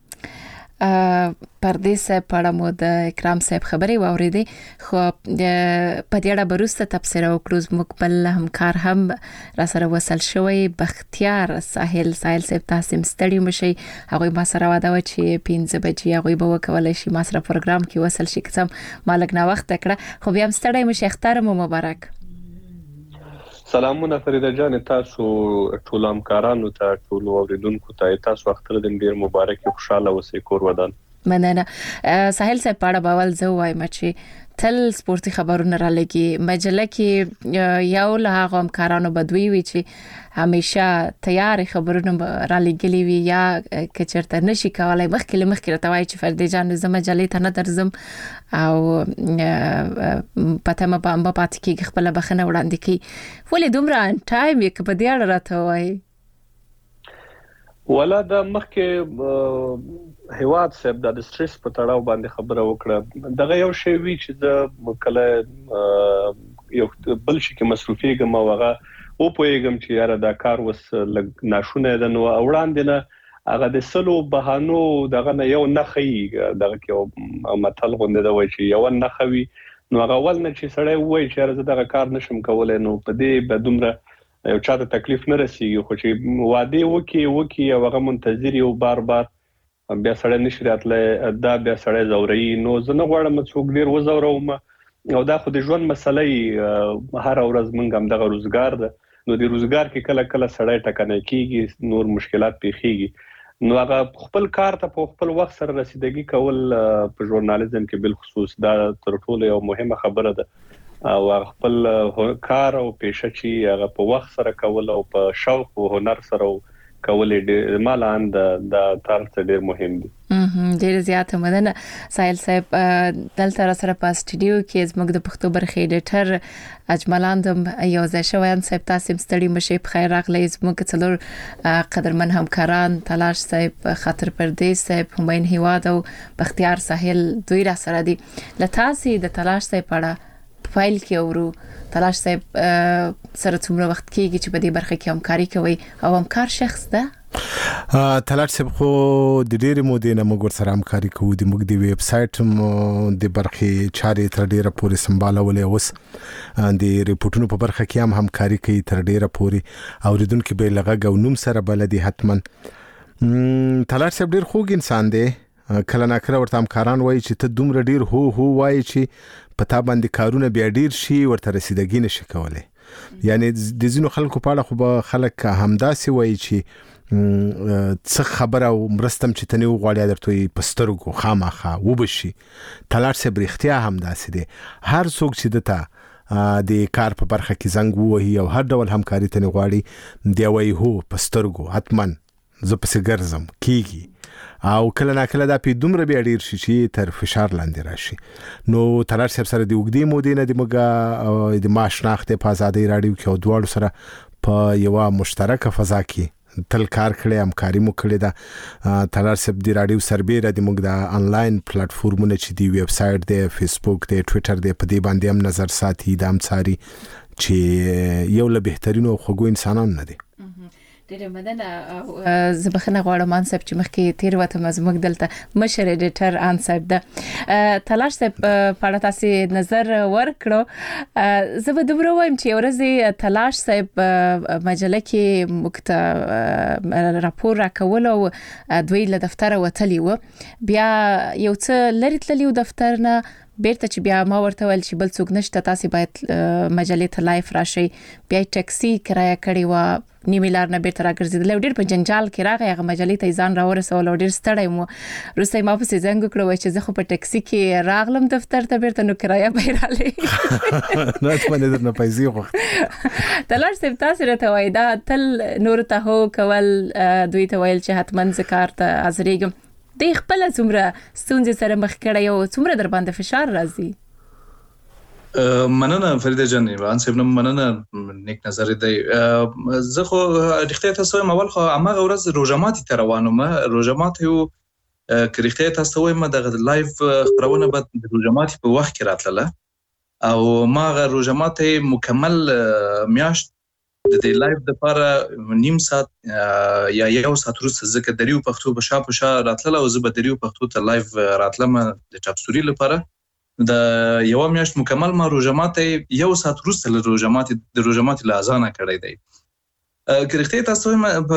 پردیس پاړه مو د اکرام صاحب خبرې واوریدې خو په دې اړه بروسته تبصره وکړو مقبل همکار هم را سره وصل شوی بختیار ساحل صاحب تاسو مستړی مشي هغه ما سره واده و چې 5 بجې هغه به وکولای شي ما سره پروګرام کې وصل شي کوم مالک نه وخت کړه خو بیا مستړی مشي اختر مو مبارک. سلامونه فریده جان تاسو ټول همکارانو ته ټول اوریدونکو ته تاسو اختر دې ډیر مبارک خوشاله اوسئ کور ودان. مننه. ساحل صاحب پاړه باول زه وایم چې تل سپورتي خبرونه را لګي مجله کې یو له هغه همکارانو بدوي وي چې همیشه تیار خبرونه را لګلي وي یا کچرته نشي کولای مخکې راته وایي چې فردي جان زما مجلې ته نه درځم او پته ما په پات کې خپل بخنه وړاندې کی ولې دومره ټایم یې په دې اړه راته وایي ولا د مخکې هیواد صاحب د سټریس په تړاو باندې خبره وکړه دغه یو شی وی چې د کله یو بل شي کې مصروفیږم او هغه او پوهیږم چې یاره دا کار وس ناشونه ده نو وړاندې نه هغه د سلو بهانو دغه نه یو نخي دغه کې متل غونډه دا وای چې یو نخوي نو هغه ول نه چې سړی وای چې زه دغه کار نشم کولای نو په دې بدومره یو چاته تکلیف نه رسیږي خو چې وعده وکي او هغه منتظر یو بار بیا سړی نشي راتله دا بیا سړی زوري نو زه نه غواړم څوک ډیر وزوروم او دا خو د ژوند مسلې هر ورځ مونږ هم دغه روزګار ده نو د روزګار کې کله کله سړی ټکنه کیږي نور مشکلات پیښیږي نو هغه خپل کار ته په خپل وخت سره رسیدګي کول په ژورنالیزم کې بل خصوص دا تر ټولو یو مهمه خبره ده او خپل کار او پیشه چې هغه په وخت سره کول او په شوق او هنر سره کول د مالان د تاسو ډیر مهم دي ډیر زیاته مننه سایل صاحب دلته را سره په سټډیو کې زموږ د پښتو برخې ایډیټر اجملاندم یو ځای شویان صاحب تاسو مستړي مشه په خیر راغلی زموږ څلور قدرمن همکاران تلاش صاحب خاطر پردیس صاحب همین هیواد او بختیار ساحل دوی را سره دي لتاسي د تلاش صاحب پړه فایل کې اورو تلاش صاحب سره څومره وخت کېږي چې په دې برخه کې همکاري کوي او همکار شخص ده تلاش صاحب خو د ډېرې مودې نه موږ سره همکاري کوو د موږ د ویب سټ د برخې چارې تر ډېره پورې سمبالولې اوس د ریپورتونو په برخه کې هم همکاري کوي تر ډېره پورې اوریدونکو به لغږ او نوم سره بلدي حتما تلاش صاحب ډېر خوږ انسان دی کله نا کله ورته همکاران وایي چې ته دومره ډېر هو وایي چې پتا باندې کارونه بیا ډیر شي ورته رسیدګي نشي کولای یعنی د زینو خلکو په اړه خو به خلک همداسي وایي چې څه خبره او مرستم چې تنه وغواړي درته پسترګو خامخا وبشي تلاش سه برختیا همداسي دي هر څوک چې دته د کار په برخه کې زنګ ووهي او هر ډول همکاري تنه غواړي دی وایي هو پسترګو حتمن زه پسې ګرځم کیږي او کله نا کله دا په دومره بیا ډیر شي چې تر فشار لاندې راشي نو تلاش صاحب سره د وګړي مودې نه د موږ د ماشناخته په آزادۍ رادیو کې او دواړو سره په یو مشترکه فضا کې تل کار کړی همکاري مو کړې ده تلاش صاحب د رادیو سربېره د موږ د انلاین پلیټفارمونه چې دی ویب سټ دی فیسبوک دی ټوئیټر دی په دې باندې هم نظر ساتي د امڅاري چې یو له بهترینو خوګو انسانانو نه دي ډېر مننه زبخنه غواړم ان صاحب چې مخکې تیر وته مزمک دلته مشر ایډیټر ان صاحب ده تلاش صاحب په تاسو نظر ورکړو زه به دومره وایم چې ورځي تلاش صاحب مجله کې مکته راپور راکول او دوی له دفتر وتلی و بیا یو څه لری تللی دفتر نه بیرته چې بیا ما ورته ول چې بل څوک نشته تاسو باید مجلې ته لایف راشي بیا ټاکسي کرایه کړی و نیملار نه بیرته راګرځیدل ډېر په جنجال کې راغی هغه مجلې ته ځان راورسول ډېر ستړی مو روسي ما په زنګ کړو چې زه خو په ټاکسي کې راغلم دفتر ته بیرته نو کرایه بیرالې نه څه نه درنه پیسې وخت تلاش سم تاسو راته وای دا تل نور ته هو کول دوی ته ویل چې حتمن ذکر ته ازریګم د خپل څومره ستونزې سره مخ کړی او څومره در باندې فشار راځي مننه فریده جان وان سیب مننه نیک نظر دی زه خو رښتیا تاسو مول خو هغه ورځ روزماتي تروانم روزماتي یو کریختیا تاسو ما د لایف خبرونه بعد د روزماتي په وخت کې راتله او ما غ روزماتي مکمل میاشت د دې لایف د لپاره نیم ساعت یا یو ساعت وروسته ځکه دریو پښتو په شاپ شا راتله او زه به دریو پښتو ته لایف راتلم د چاپسوري لپاره د یو میاشت مکمل ما روزماتي یو ساعت وروسته له روزماتي لازانه کړی دی کرخته تاسو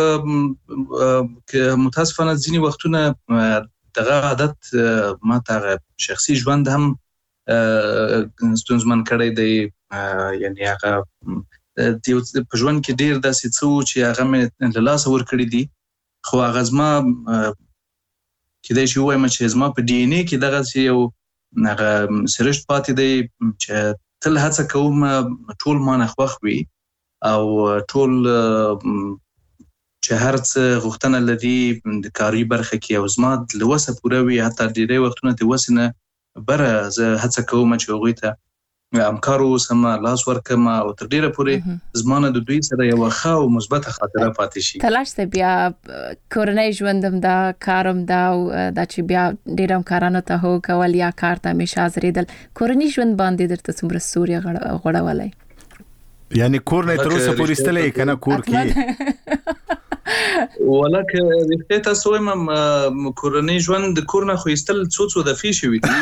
متاسفانه ځینی وختونه دغه عادت ما ته شخصي ژوند هم ستونزمن کړی دی یعنی هغه په ژوند کې ډیر داسې څه چې هغه مې له لاسه ورکړي دي خو هغه زما کېدای شي وایم چې زما په ډي ان اي کې دغه یو هغه سرشت پاتې دی چې تل هڅه کوم ټول ما نه خوښ وي او ټول چې هر څه غوښتنه لري د کاري برخه کې او زما لوسه پوره وي حتی ډېری وختونه د وسنه بره زه هڅه کوم چې هغوی ته همکارو سم لاس ورکم او تر ډیره پورې زمانه د دوی سره یو ښه او مثبت خاطره پاتې شي تلاش ته بیا کورنۍ ژوندم دا کارم دا د چې بیا ډیرم کارانه ته هو کول یا کار ته همیشه حاضرېدل کورنۍ ژوند باندې درته څومره سوري غړولای یعنی کور نه تر اوسه پورې استلې کنه کور کې ولکه د تاسو هم کورنۍ ژوند د کور نه خو استل څو د فیشي وي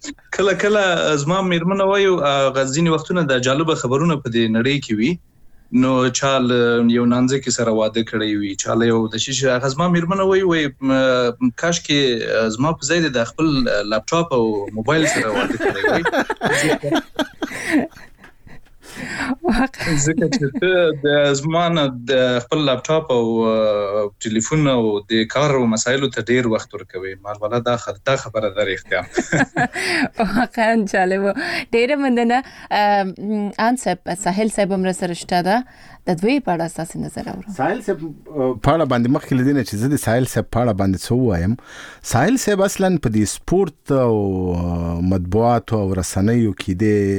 کله زما میرمنه وایو غزینی وختونه د جالب خبرونه په دې نړۍ کې وي نو چال یو نانځ کې سره واده کړی وي چاله یو د شیشه غزما میرمنه وي کاش کې زما په ځای د خپل لپټاپ او موبایل سره واده کړی وي ځکه چې د زمانه د خپل لپټاپ او ټلیفون او د کار او مسایلو ته ډیر وخت ورکوي مال ولا دا خبره درې اختیار واقعا جالب ډیر مننه انسب ساحل صاحب هم سره شته ده د دوی په اړه تاسو نظر اورم ساحل صاحب په اړه باندې مخکې لدینه چې زه د ساحل صاحب په اړه باندې څه وایم ساحل صاحب اصلا په دې سپورت او مطبوعات او رسنیو کې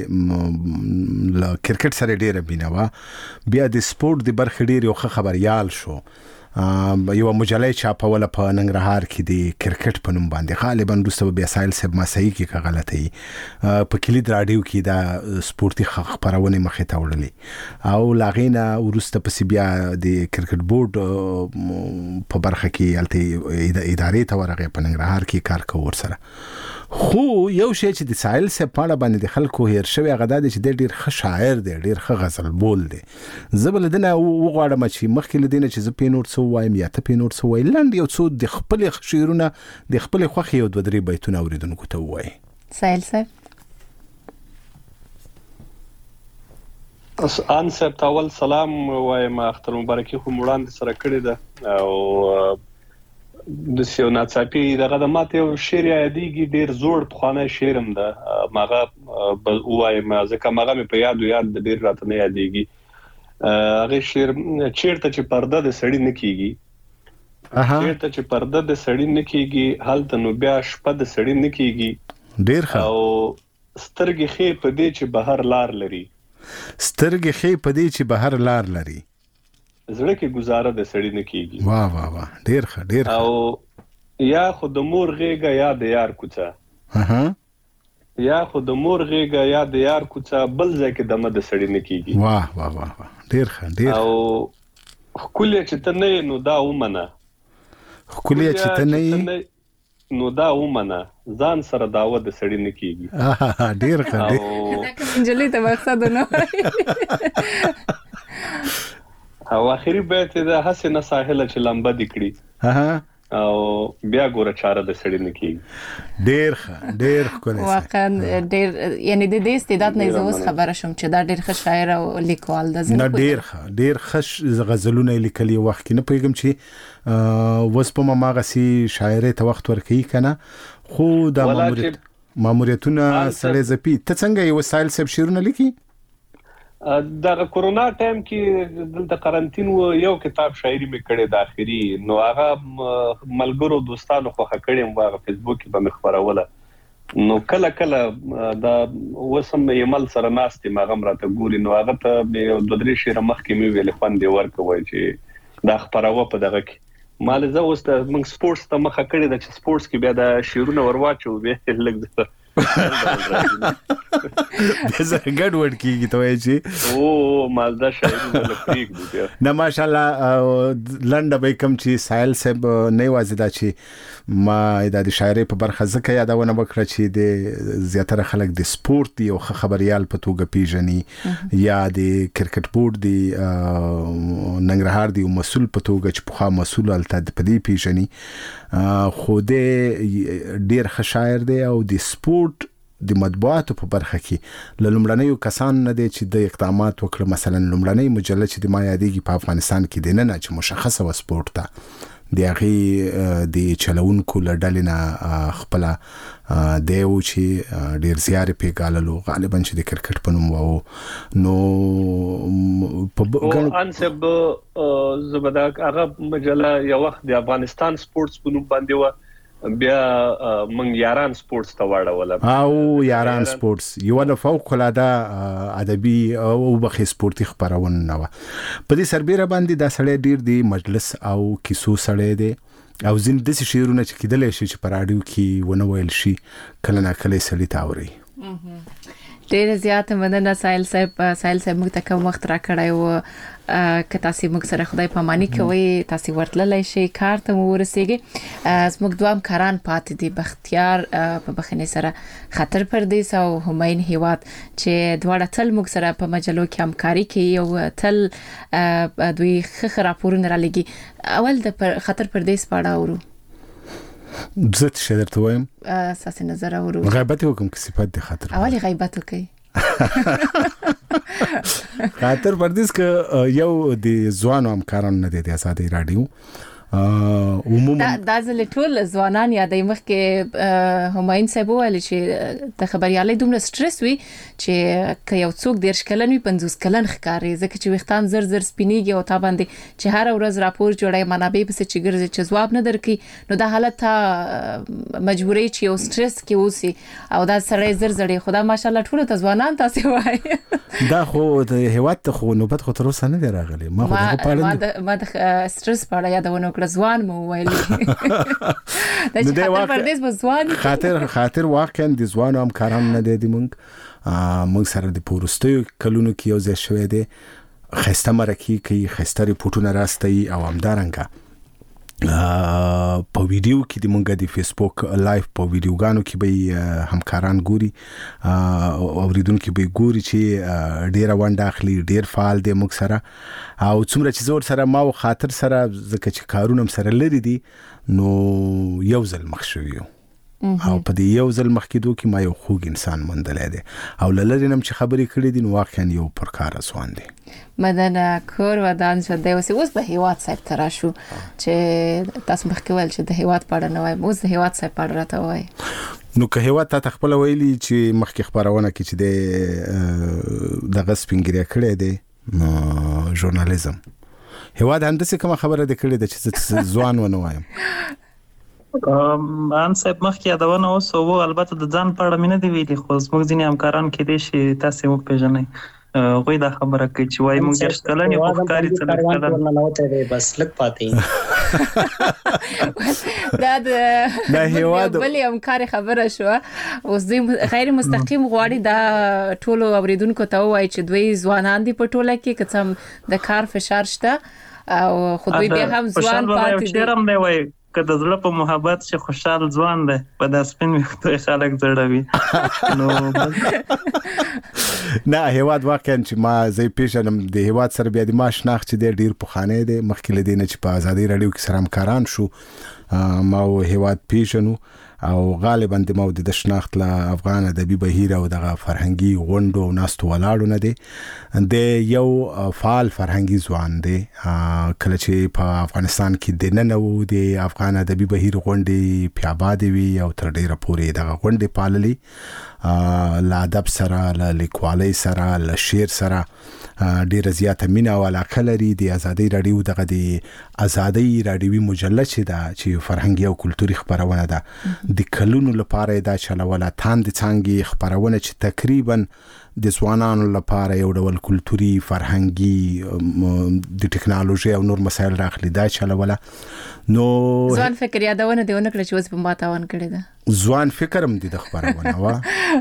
د کرکټ سره ډیره بینوا بیا د سپورت د برخې ډیر یو خبريال شو یو مجله چاپوله په ننګرهار کې د کرکټ په نوم باندې غالبا دوستو بیا ساحل صاحب ما صحیح کې غلطي په کلید رادیو کې دا سپورتي خبرونه مخې ته وړلې او لاغینا ورسته پس بیا د کرکټ بورډ په برخه کې الته ادارې ته ورغه په ننګرهار کې کار کوي سره خو یو شی چې د ساحل صاحب په اړه باندې د خلکو هیر شوی غدا د چې ډیر ښه شاعر دی ډیر ښه غزل بول دی زبل دنه وغواړم چې مخکې لدینه چې ز پینور څو وایم یا ته پینور څو وای لاندې یو څو د خپل شعرونه د خپل خوخي یو د درې بیتونه اوریدونکو ته وای ساحل صاحب انسب تاول سلام وایم اختر مبارکي خو وړاندې سره کړی ده او د سیو ناڅاپي دغه د ماته یو شعر یادېږي ډیر زوړ پخوانی شعرم ده ماغه وایم ځکه ماغه مې په یاد د ډیر راته نه یادېږي هغه شعر چیرته چې پرده د سړی نه کیږي چیرته چې پرده د سړی نه کیږي هلته نو بیا شپه د سړی نه کیږي ډیر ښه او سترګې خې په دې چې بهر لار لري سترګې خې په دې چې بهر لار لري زړه کې گزاره د سړی نه کیږي واه ډیر ښه او یا خو د مور غېګه یا د یار کوڅه یا خو د مور غېګه یا د یار کوڅه بل ځای کې دمه د سړی نه کیږي واه ډیر ښه ډیر او خولې چې ته نه نو دا ومنه خولې چې ته نه نو دا ومنه ځان سره داوه د سړی نه کیږي ډیر ښه ډیر انجلی ته مقصد نه او اخیری بیت د حسن ساحل چې لمبه دکړي او بیا ګوره چاره د سړی نه کیږي ډیر ښکلی واقعا ډیر یعنی د دې استعداد نه زوس خبره شوم چې دا ډیر ښه شاعر او لیکوال ده نه ډیر ښه غزلونه لیکلي وخت کې نه پوهیږم چې وس په ماغسي شاعري ته وخت ورکړي کنه خو دا ماموریتونه سړی زپی ته څنګه یو سایل سب شعرونه لیکي د کورونا ټایم کې دلته قرنټین و یو کتاب شاعري مې کړی د اخري نو هغه ملګرو دوستانو خو کړم په فیسبوک کې به مخبرونه نو کله دا وسم یمل سره ناستې ما غم راته ګوري نو هغه ته د درې شعر مخکې مې ویل خوندې ورکوي چې دا خبرونه په دغه کې مال زه اوس د موږ سپورتس ته مخه کړی د چې سپورتس کې بیا د شعرونه ورواچو به لګ زه ګډ وډ کیږي ته وایي چې او مالدا شاعر ول فریق دی نه ماشاءالله لنډه به کوم چې ساحل صاحب نه وازدا چې ما د شاعري په برخه ځکه یادونه وکړه چې د زیاتره خلک د سپورت یو خبريال په توګه پیژني یا د کرکټ بورډ دی ننګرهار دی مسول په توګه چې په مسول الته په دې پیژني خو د ډیر ښه شاعر دی او د سپورت د مطبوعاتو په برخه کې لومړنیو کسان نه دي چې د اقدامات وکړه مثلا لومړنۍ مجله چې د ما یادېږي په افغانستان کې د نه چې مشخصه و سپورت ته د هغه د چلونکو لړل نه خپل دیو چې ډیر زیار پیګاللو غالبا چې د کرکټ په نوم وو نو په انسب زبدا هغه مجله یو وخت د افغانستان سپورتس په نوم باندې و بیا من یاران سپورتس ته واړول او یاران سپورتس یو نه فوق العاده ادبي او بخي سپورتي خبرونه نه په دې سربېره باندې دا سړی ډیر دی مجلس او کیسو سړی دی او زین د شعرونه چې کېدل شي چې په رادیو کې ونه ویل شي کله نه کله سړی تاوري ډېر زیات مننه سایل صاحب موږ ته کوم وخت راکړی و که تاسو موږ سره خدای پاماني کوي تاسو ورتللی شئ کار ته مو ورسیږي. زموږ دوام کاران پاتې دي بختیار په بخښنې سره خاطر پردیس او هماین هیواد چې دواړه تل موږ سره په مجلو کې همکاري کوي او تل دوی ښه راپورونه را لګي. اول د خاطر پردیس په اړه اورو. زه څه درته وایم اساس نظر اورو. غیبت وکم کې صفات د خاطر اولی غیبت وکي خاطر پردیس که یو د ځوانو همکارانو نه دی د آزادۍ رادیو عموما دا ځل ټول ځوانان یادای مخکې هماین صاحب ویل چې د خبريالۍ دومره سټرس وي چې که یو څوک 10 کلن وي 50 کلن ښکاري ځکه چې وختان زر سپینیږي او تا باندې چې هر ورځ راپور جوړای منابع په څه چې ګرځي چې جواب نه درکې نو دا حالت مجبورې چې یو سټرس کې اوسي او دا سره زر خدا ماشالله ټول ته ځوانان تاسو وایي دا خو د هیواد ته خو نوبت خو تر اوسه نه دی راغلی. ما خو دغه پاړل ما د سټرس په اړه یادونه کړ ځوان مو ویل دا چې خاطر پردیس به ځوان خاطر واقعا د ځوانو همکارانو نه دی موږ سره د پورستیو کلونو کې یو ځای شوی دی خسته مرکه کوي خسته ریپورتونه راستي او همدارنګه په ویډیو کې د مونږ د فیسبوک لایف په ویډیوګانو کې به همکاران ګوري اوریدونکو به ګوري چې ډیر ونډه اخلي ډیر فعال دي موږ سره او څومره چې زور سره ما او خاطر سره ځکه چې کارونه سره لري دي نو یو ځل مخ شویو او په دې یو ځل مخ کېدو کې ما یو خوږ انسان مندلې دي او لری نم چې خبرې کړې دي نو واقعا یو پرکار ځوان دي. مدنه کور ودان شد اوس په هیواد صاحب ترا شو چې تاسو مخکې ول چې د هیواد پاړه نه وای اوس د هیواد صاحب پاړه راته وای نو که هیواد ته خپل ویلي چې مخکې خبرونه کې چې د غسپینګری کړې دي ژورنالیزم هیواد هندسه کوم خبره ده کړې ده چې ځوان ونه وایم ان صاحب مخکې یادونه اوس او البته د ځان پاړه مینه دی ویلي خو زموږ ځینې همکاران کې دي چې تاسو مو پیژنئ غوي دا خبره کوي چې وای موږ درس کلن یو ښکاری څه کلن نه وته بس لک پاتې دا هیواد بل همکار خبره شو اوس دوی غیر مستقیم غواړي دا ټول اوریدونکو ته وای چې دوی ځوانان دي په ټوله کې کڅم د کار فشار شته او خو دوی بیا هم ځوان پاتې دي شرم دی وای که د زړه په محبت چې خوشحال ځوان دی په داس سپین وختو خلک زړوي نو نه هیواد واقعا چې ما زې پیژنم د هیواد سره بیا د ما شناخت چې ډیر پخانه دی مخکې لدی نه چې په آزادۍ رادیو کې سره همکاران شو ما هیواد پیژنو او غالبا د مو د شناخت له افغان ادبي بهیر او دغه فرهنګي غونډو ناستو ولاړو نه دي د یو فعال فرهنګي ځوان دی کله چې په افغانستان کې د نن وو د افغان ادبي بهیر غونډې پیاباد وی او تر ډیره پورې دغه غونډې پاللي لا ادب سره له لیکوالۍ سره له شعر سره ډیره زیاته مینا او علاقه لري د آزادۍ رادیو دغه د آزادۍ رادیوي مجله چې دا چې فرهنګي او کلتوري خبرونه ده د کلونو لپاره دا چلوله تاند څنګه خبرونه چې تقریبا د ځوانانو لپاره یو ډول کلتوري فرهنګي د ټکنالوژي او نور مسایل راخلي دا چلوله نو ځوان فکر یادونه دیونه کړ چې اوس په ماتاون کړی ده ځوان فکر هم دي د خبرونه وا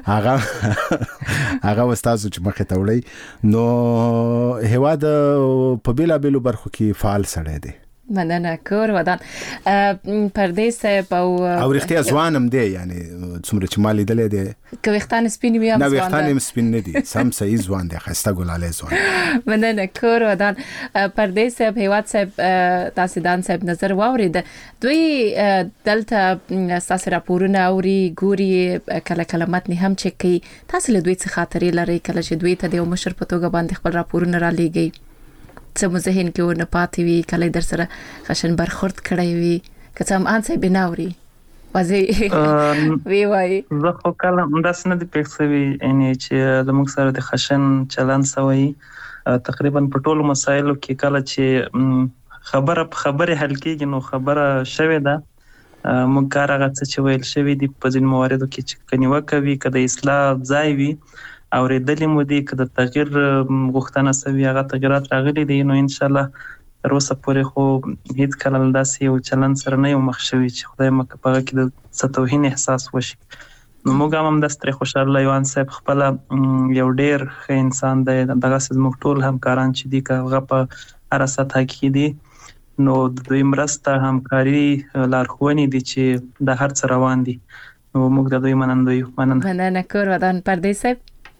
هغه وستاسو چې مخه ته وړي نو هیواد په بیلا بیلو برخو کې فعال سره دي مننه کور ودان پردیس او رښتیا ځوانم دی یعنی څومره چې مالي دلې دی که وختان سپین وي نه وختان سپین نه دي سم صحیح ځوان دی خسته ګلاله ځوان مننه کور ودان پردیس هیواد صاحب تاسو دان صاحب نظر واورید دوی دلته تاسو راپورونه اوري ګوري کله کلمات نه هم چک کوي تاسو له دوی څخه خاطرې لري کله چې دوی ته د مشر په توګه باندې خپل راپورونه را لېږي څه مو ذهن کې ونه پاتې وي کله در سره خشن برخورد کړی وي که څه هم انسای بناوري وځي وی وای زه خو کله داس نه دی پېښوي یعنی چې د موږ سره د خشن چلن سوی تقریبا په ټولو مسایلو کې کله چې خبره حل کېږي نو خبره شوه ده موږ کار هغه څه چې ویل شوی دی په ځین مواردو کې چې کنيوه کوي کله اصلاح ځای وي او ردلې مو دي کله تغییر غوښتنه سوي هغه تغیرات راغلي دي نو ان شاء الله تر اوسه پورې خو هیڅ کله داسې یو چلن سره نه یو مخ شوی چې خدای مکه په کې د ستوهین احساس وشي نو موږ هم د ستري خوشاله یوان صاحب خپل یو ډیر ښه انسان دی دغه موږ ټول همکاران چې دي هغه په هر سطح کې دي نو د دوی مرسته همکاري لارښوونې دي چې د هر څه روان دي نو موږ د دوی منندوی یو. مننه کور ودان پردیس صاحب.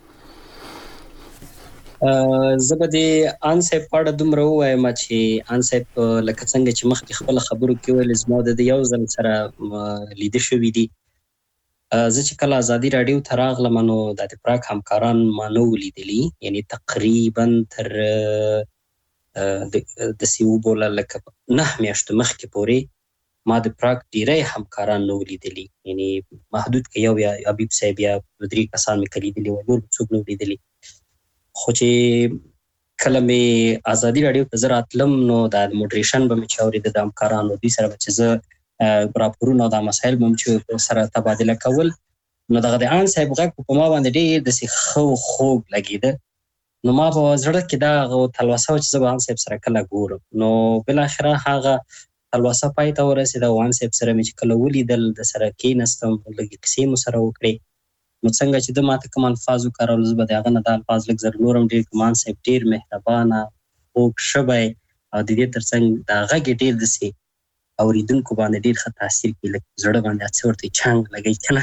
زه به د ان صاحب په اړه دومره ووایم چې ان صاحب لکه څنګه چې مخکې خپله خبرو کې ویل زما د یو ځل سره لیده شوي دي. زه چې کله ازادي راډیو ته راغلم نو د پراګ همکاران ما نه ولیدلي یعنی تقریبا تر د سیوبوله لکه 9 میاشتو مخکې پورې ما د پراګ ډیری همکاران نه ولیدلي یعنی محدود که یو یا حبیب صاحب یا 2-3 کسان مې لیدلي وو نور څوک نه ولیدلي. خو چې کله مې ازادي راډیو ته زه راتلم نو د موډریشن به مې چې اورېده د همکارانو دوی سره به چې زه راپورونه او دا مسایل به چې سره تبادله کول نو دغه د ان صاحب غږ په ما باندې ډېر داسې خوږ لګېده نو ما په زړه کې دا تلوسه وه چې زه به ان صاحب سره کله ګورم. نو بالاخره هغه تلوسه پای ته ورسېده او ان صاحب سره مې چې کله ولیدل د سره کېناستم لږې کیسې مو سره وکړې نو څنګه چې ده ماته کوم الفاظ وکارول زه به د هغه نه دا الفاظ لږ زر نور هم ډېر کوم. ان صاحب ډېر مهربانه خوږ شوی او د دې تر څنګ دا غږ یې ډېر داسې اوریدونکو باندې ډېر ښه تاثیر کوي لکه زړه باندې څه ورته چنګ لګوي که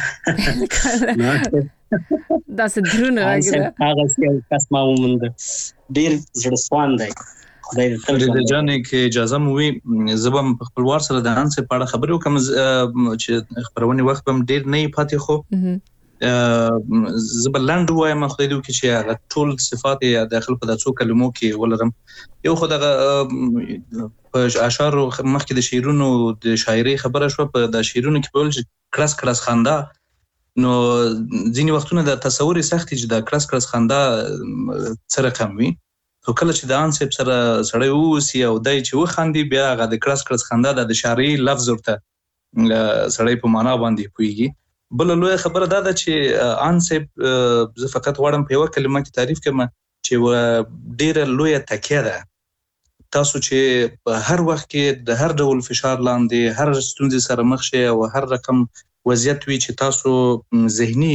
نه داسې دروند غږ ده هغسې یو کس ما ومونده ډېر زړهسوان دی. فريده جانې که اجازه مو وي زه به په خپلوار سره د ان صاحب په اړه خبرې وکړم چې خپرونې وخت به هم ډېر نه یې پاتې خو زه به لنډ ووایم خدای دې وکړي چې هغه ټول صفات یې داخل په دا څو کلمو کې ولرم. یو خو دغه په اشعارو مخکې د شعرونو د شاعرۍ خبره شوه په د شعرونو کې په ویل چې کړس کړس خندا نو ځینې وختونه د تصور یې سخت چې د کړس کړس خندا څه رقم وي خو کله چې د ان صاحب سره سړی واوسي او دی چې وخاندي بیا هغه د کړس کړس خندا د شاعرۍ لفظ ورته سړی په معنا باندې پوهېږي. بله لویه خبره دا ده چې ان صاحب زه فقط غواړم په یوه کلمه کې تعریف کړم چې ډېره لویه تکیه ده. تاسو چې په هر وخت کې د هر ډول فشار لاندې هر ستونزې سره مخ شئ او هر رقم وضعیت وي چې تاسو ذهني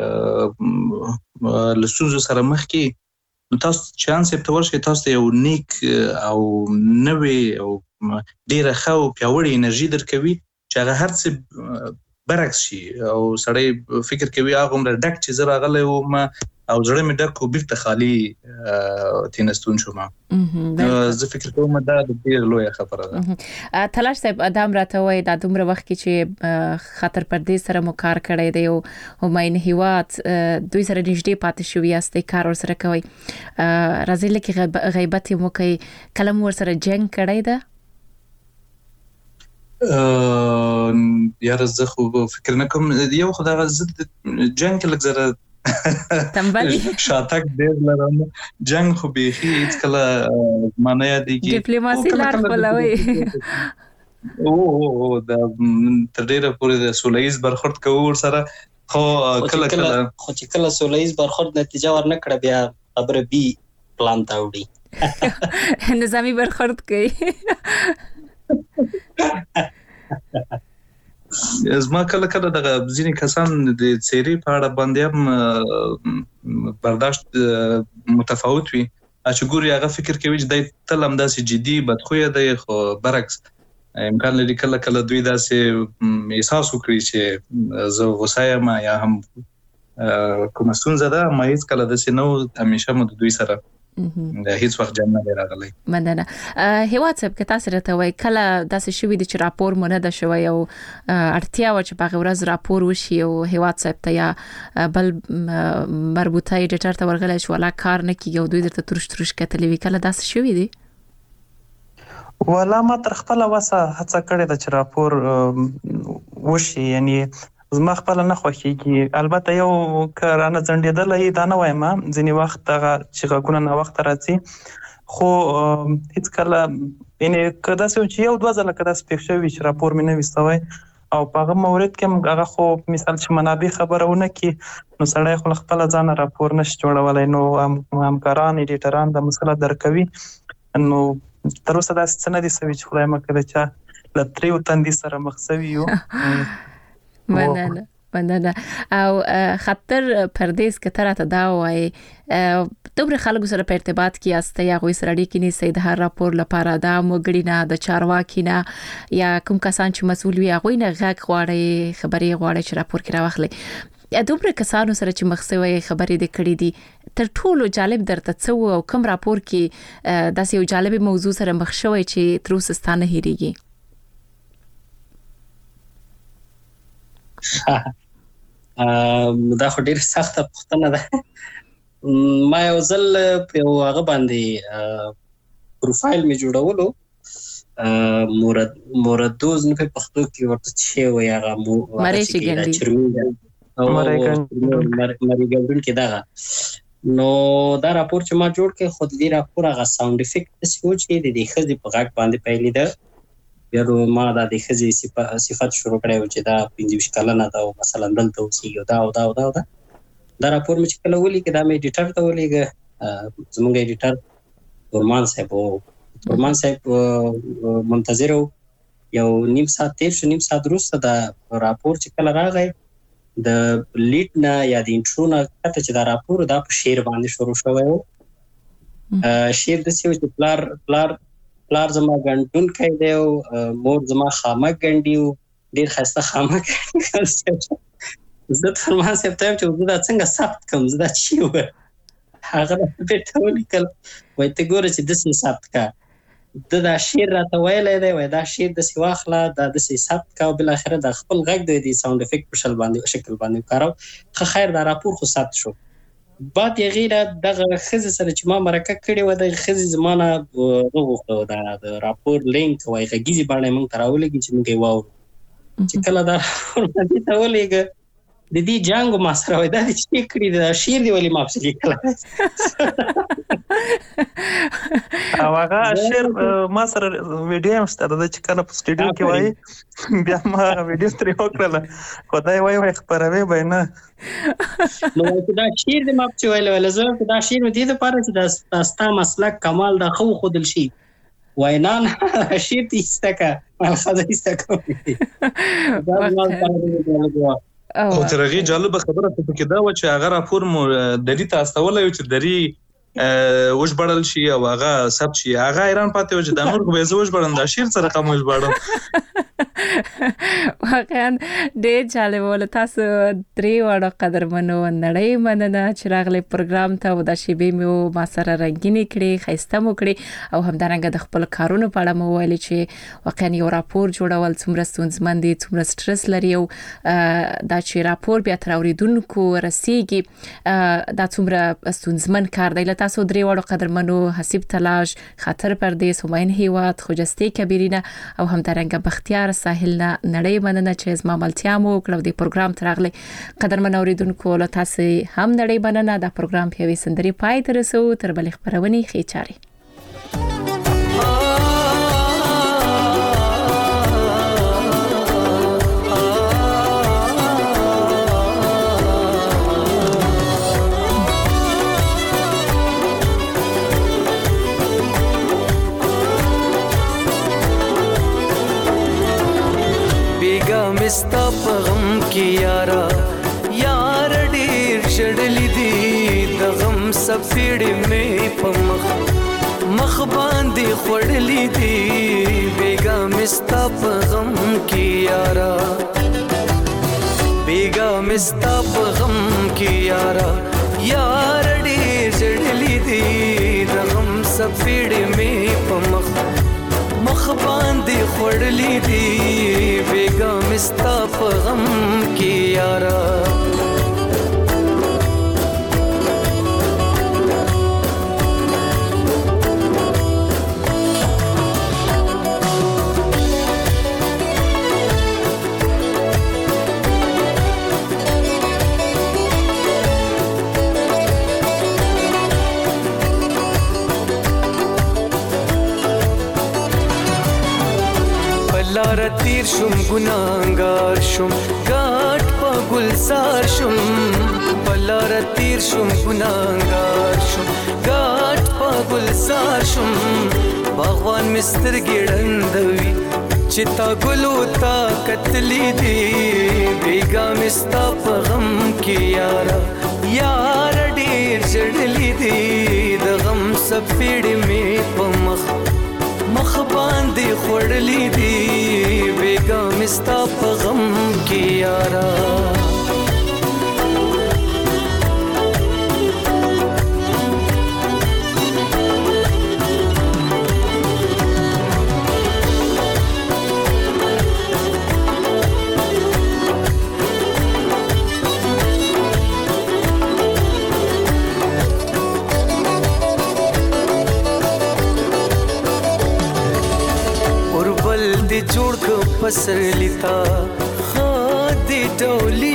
له ستونزو سره مخ کې نو تاسو چې ان صاحب ته ورشئ تاسو ته یو نیک او نوې او ډېره ښه او پیاوړې انرژي درکوي چې هغه هر څه برعکس شي او سړی فکر کوي هغه عمره ډک چې زه راغلی وم او زړه مې ډک و بیرته خالي تېنستون شوم. زه فکر کوم دا د ډېر لویه خبره ده. تلاش صاحب دا هم راته وایي دا دومره وخت کې چې خاطر پردیس سره مو کار کړی دی او هماین هیواد دوی سره نږدې پاتې شوي یاستئ کار ورسره کوئ راځئ لږ غیبت یې مو کوئ کله مو ورسره جنګ کړی ده؟ یاره زه خو فکر نه کوم یو خو دغه زه جنګ کې لږ زره تنبلی شاتک ډېر لرم جنګ خو بیخي هیڅ کله ما نه یادېږي ډیپلوماسي لار خپلوئ او دا تر ډېره پورې د سوله ییز برخورد کوو ورسره خو کله چې کله سوله ییز برخورد نتیجه ورنه کړه بیا خبره بي پلان ته وړي نظامي برخورد کوي. زما کله کله دغه ځینې کسان د څېرې په اړه باندې هم برداشت متفاوت وي چې ګوري هغه فکر کوي چې دی تل همداسې جدي بدخویه دی خو برعکس امکان لري کله کله دوی داسې احساس وکړي چې زه غوسه یم یا هم کومه ستونزه ده ما هیڅ کله داسې نه و همیشه مو د دوی سره هیڅ وخت جنګ نه راغلی. مننه. هیواد صاحب که تاسو راته وایي کله داسې شوي دي چې راپور مو نه ده شوی او اړتیا وه چې په هغې ورځ راپور وشي او هیواد صاحب ته یا بل مربوطه ایډیټر ته ورغلی شو ولا کار نه کېږي او دوی درته تروش تروش کتلي وي کله داسې شوي دي؟ ولا ما تر خپله وسه هڅه کړې ده چې راپور وشي یعنی زما خپله نه خوښېږي البته یو که رانه ځنډېدلی دا نه وایم ځینې وخت هغه چې غږونه ناوخته راځي خو هېڅکله یعنې که داسې و چې 1-2 ځله که داسې پېښ شوي چې راپور مې نه وي سوی او په هغه مورد کې هم هغه خو مثال چې منابع خبره ونه کړي نو سړی خو له خپله ځانه راپور نشي جوړولی نو همکاران ایډیټران دا مسله درکوي نو تر اوسه داسې څه نه دي سوي چې خدای مه کړه چا له تریو تندي سره مخ سوي یو. مننه مننه. او خطر پردیس کتره ته دا وای دوبره خلکو سره په ارتباط کې است یا غوي سره اړیکې نه سید هر راپور لپاره دا مګړینا د چارواکینا یا کوم کسان چې مسؤل وي غوي نه غږ غواړي خبري غواړي چې راپور کې راوخلي. دوبره کسانو سره چې مخسوي خبرې د کړې دي تر ټولو جالب درته څو او کوم راپور کې داسې یو جالب موضوع سره مخ شوی چې تر اوسه ستانه هېریږي؟ دا خو ډیر سخته پوښتنه ده. ما یو ځل په هغه باندې پروفایل می جوړولو موردوز نه په پښتو کې ورته چې وي هغه مریشي ګندل کې دا نو دا راپور چې ما جوړ کړ خو دې راپور هغه ساوند افیکټ څه و چې د خزي په غاټ باندې پیلې ده. بیا ما د خزي صفات شروع کړو چې دا 25 کلنه دا مثلا دلته اوسېږي دا راپور مې چې کله ولیکه دا مې ایډیټر ته ولیکه زموږ ایډیټر ورمان صاحب منتظر یو نیم ساعت وروسته دا راپور چې کله راغی د لیډ نه یا د انټرو نه کته چې دا راپور دا په شعر باندې شروع شوی و. شعر د څه چې پلار زما ګندون کوي دی او مور زما خامه ګندیو ډیر خسته خامه ګندیو. زه فرمان صاحب ته چې دا څنګه ثبت کوم زه دا چی و هغه په ټول کل وای ته ګوره چې د څه ثبت کا دا شعر راته ویلې دی وای دا شعر د سی واخله دا د سی ثبت کا او بل اخره د خپل غږ د ساوند افیکټ په شکل باندې کارو خو خیر دا راپور خو ثبت شو. بعد یې غیره دغه خزه سره چې ما مرکه کړې و د خزه زمانه وغوښتو دا د راپور لینک وای غږیزي باندې مونږ تراولې چې موږ واو چې کله دا ورته تاولېګ د دې جنگ ما سره وای دا چې کړی دا شیر دی ولې ما په لیکل او هغه شیر ما سره ویډیو هم ستاره د چې کله په سټډیو کې وای بیا ما ویډیو ترې وکړل خدای وای خبروي به نه نو دا شیر د ما په ویل زه دا شیر دې د پاره چې دا ستا مسلک کمال دا خو خودل شي وای نه شیر دې استکا ما خدای استکا او ترغي جالب خبره ته کې دا و چې هغه راپور مو د دې تاسو ولې چې دري وش بڑل شي او هغه سب شي هغه ایران پاتې و چې د نور به زوج بڑن دا شیر سره کوم وش بڑل واقعا ډېر جالب ول. تاسو درې وړو قدرمنو نړۍ مننه چې راغلي پروګرام ته او د شیبې مو ما سره رنگینی کړي خسته مو کړي او همدارنګه د خپل کارونو په اړه مو ویل چې واقعا یو راپور جوړول څومره ستونزمن دي څومره سټرس لري او دا چې راپور بیا تر اوریدونکو رسیږي دا څومره ستونزمن کار دی. تاسو درې وړو قدرمنو حسیب تلاش خاطر پردیس هماین هیواد خوجسته کبیرینه او همدارنګه بختیار ساحل نه نړۍ مننه چې زما ملتیا مو کړو د پروګرام ترغلي قدرمن اوریدونکو له تاسو هم نړۍ مننه. دا پروګرام په وی سندري پای تر رسو تر بل خبرونی خېچاري مستا پغم کی یارا یار ډیر شړلې دي د غم سپېړې مې په مخ باندې خړلې دي بیگا مستا پغم کی یارا بیگا مستا پغم کی یارا یار ډیر شړلې دي د غم سپېړې مې په مخ باندې خړلې دي بیگا مستا په غم کې یارا لار تیر شم ګناګار شم ګاټ په ګلزار شم بلار تیر شم ګناګار شم ګاټ په ګلزار شم باغوان مستر ګړندوي چتا ګلو تا کتلی دی بیګا مستا په غم کې یارا یار ډیر جړلی دی د غم سپېړې مې په مخ باندې خړلې دی بیګا مستا په غم کې یارا جوړ کو پسر لیتا خا دې ټولې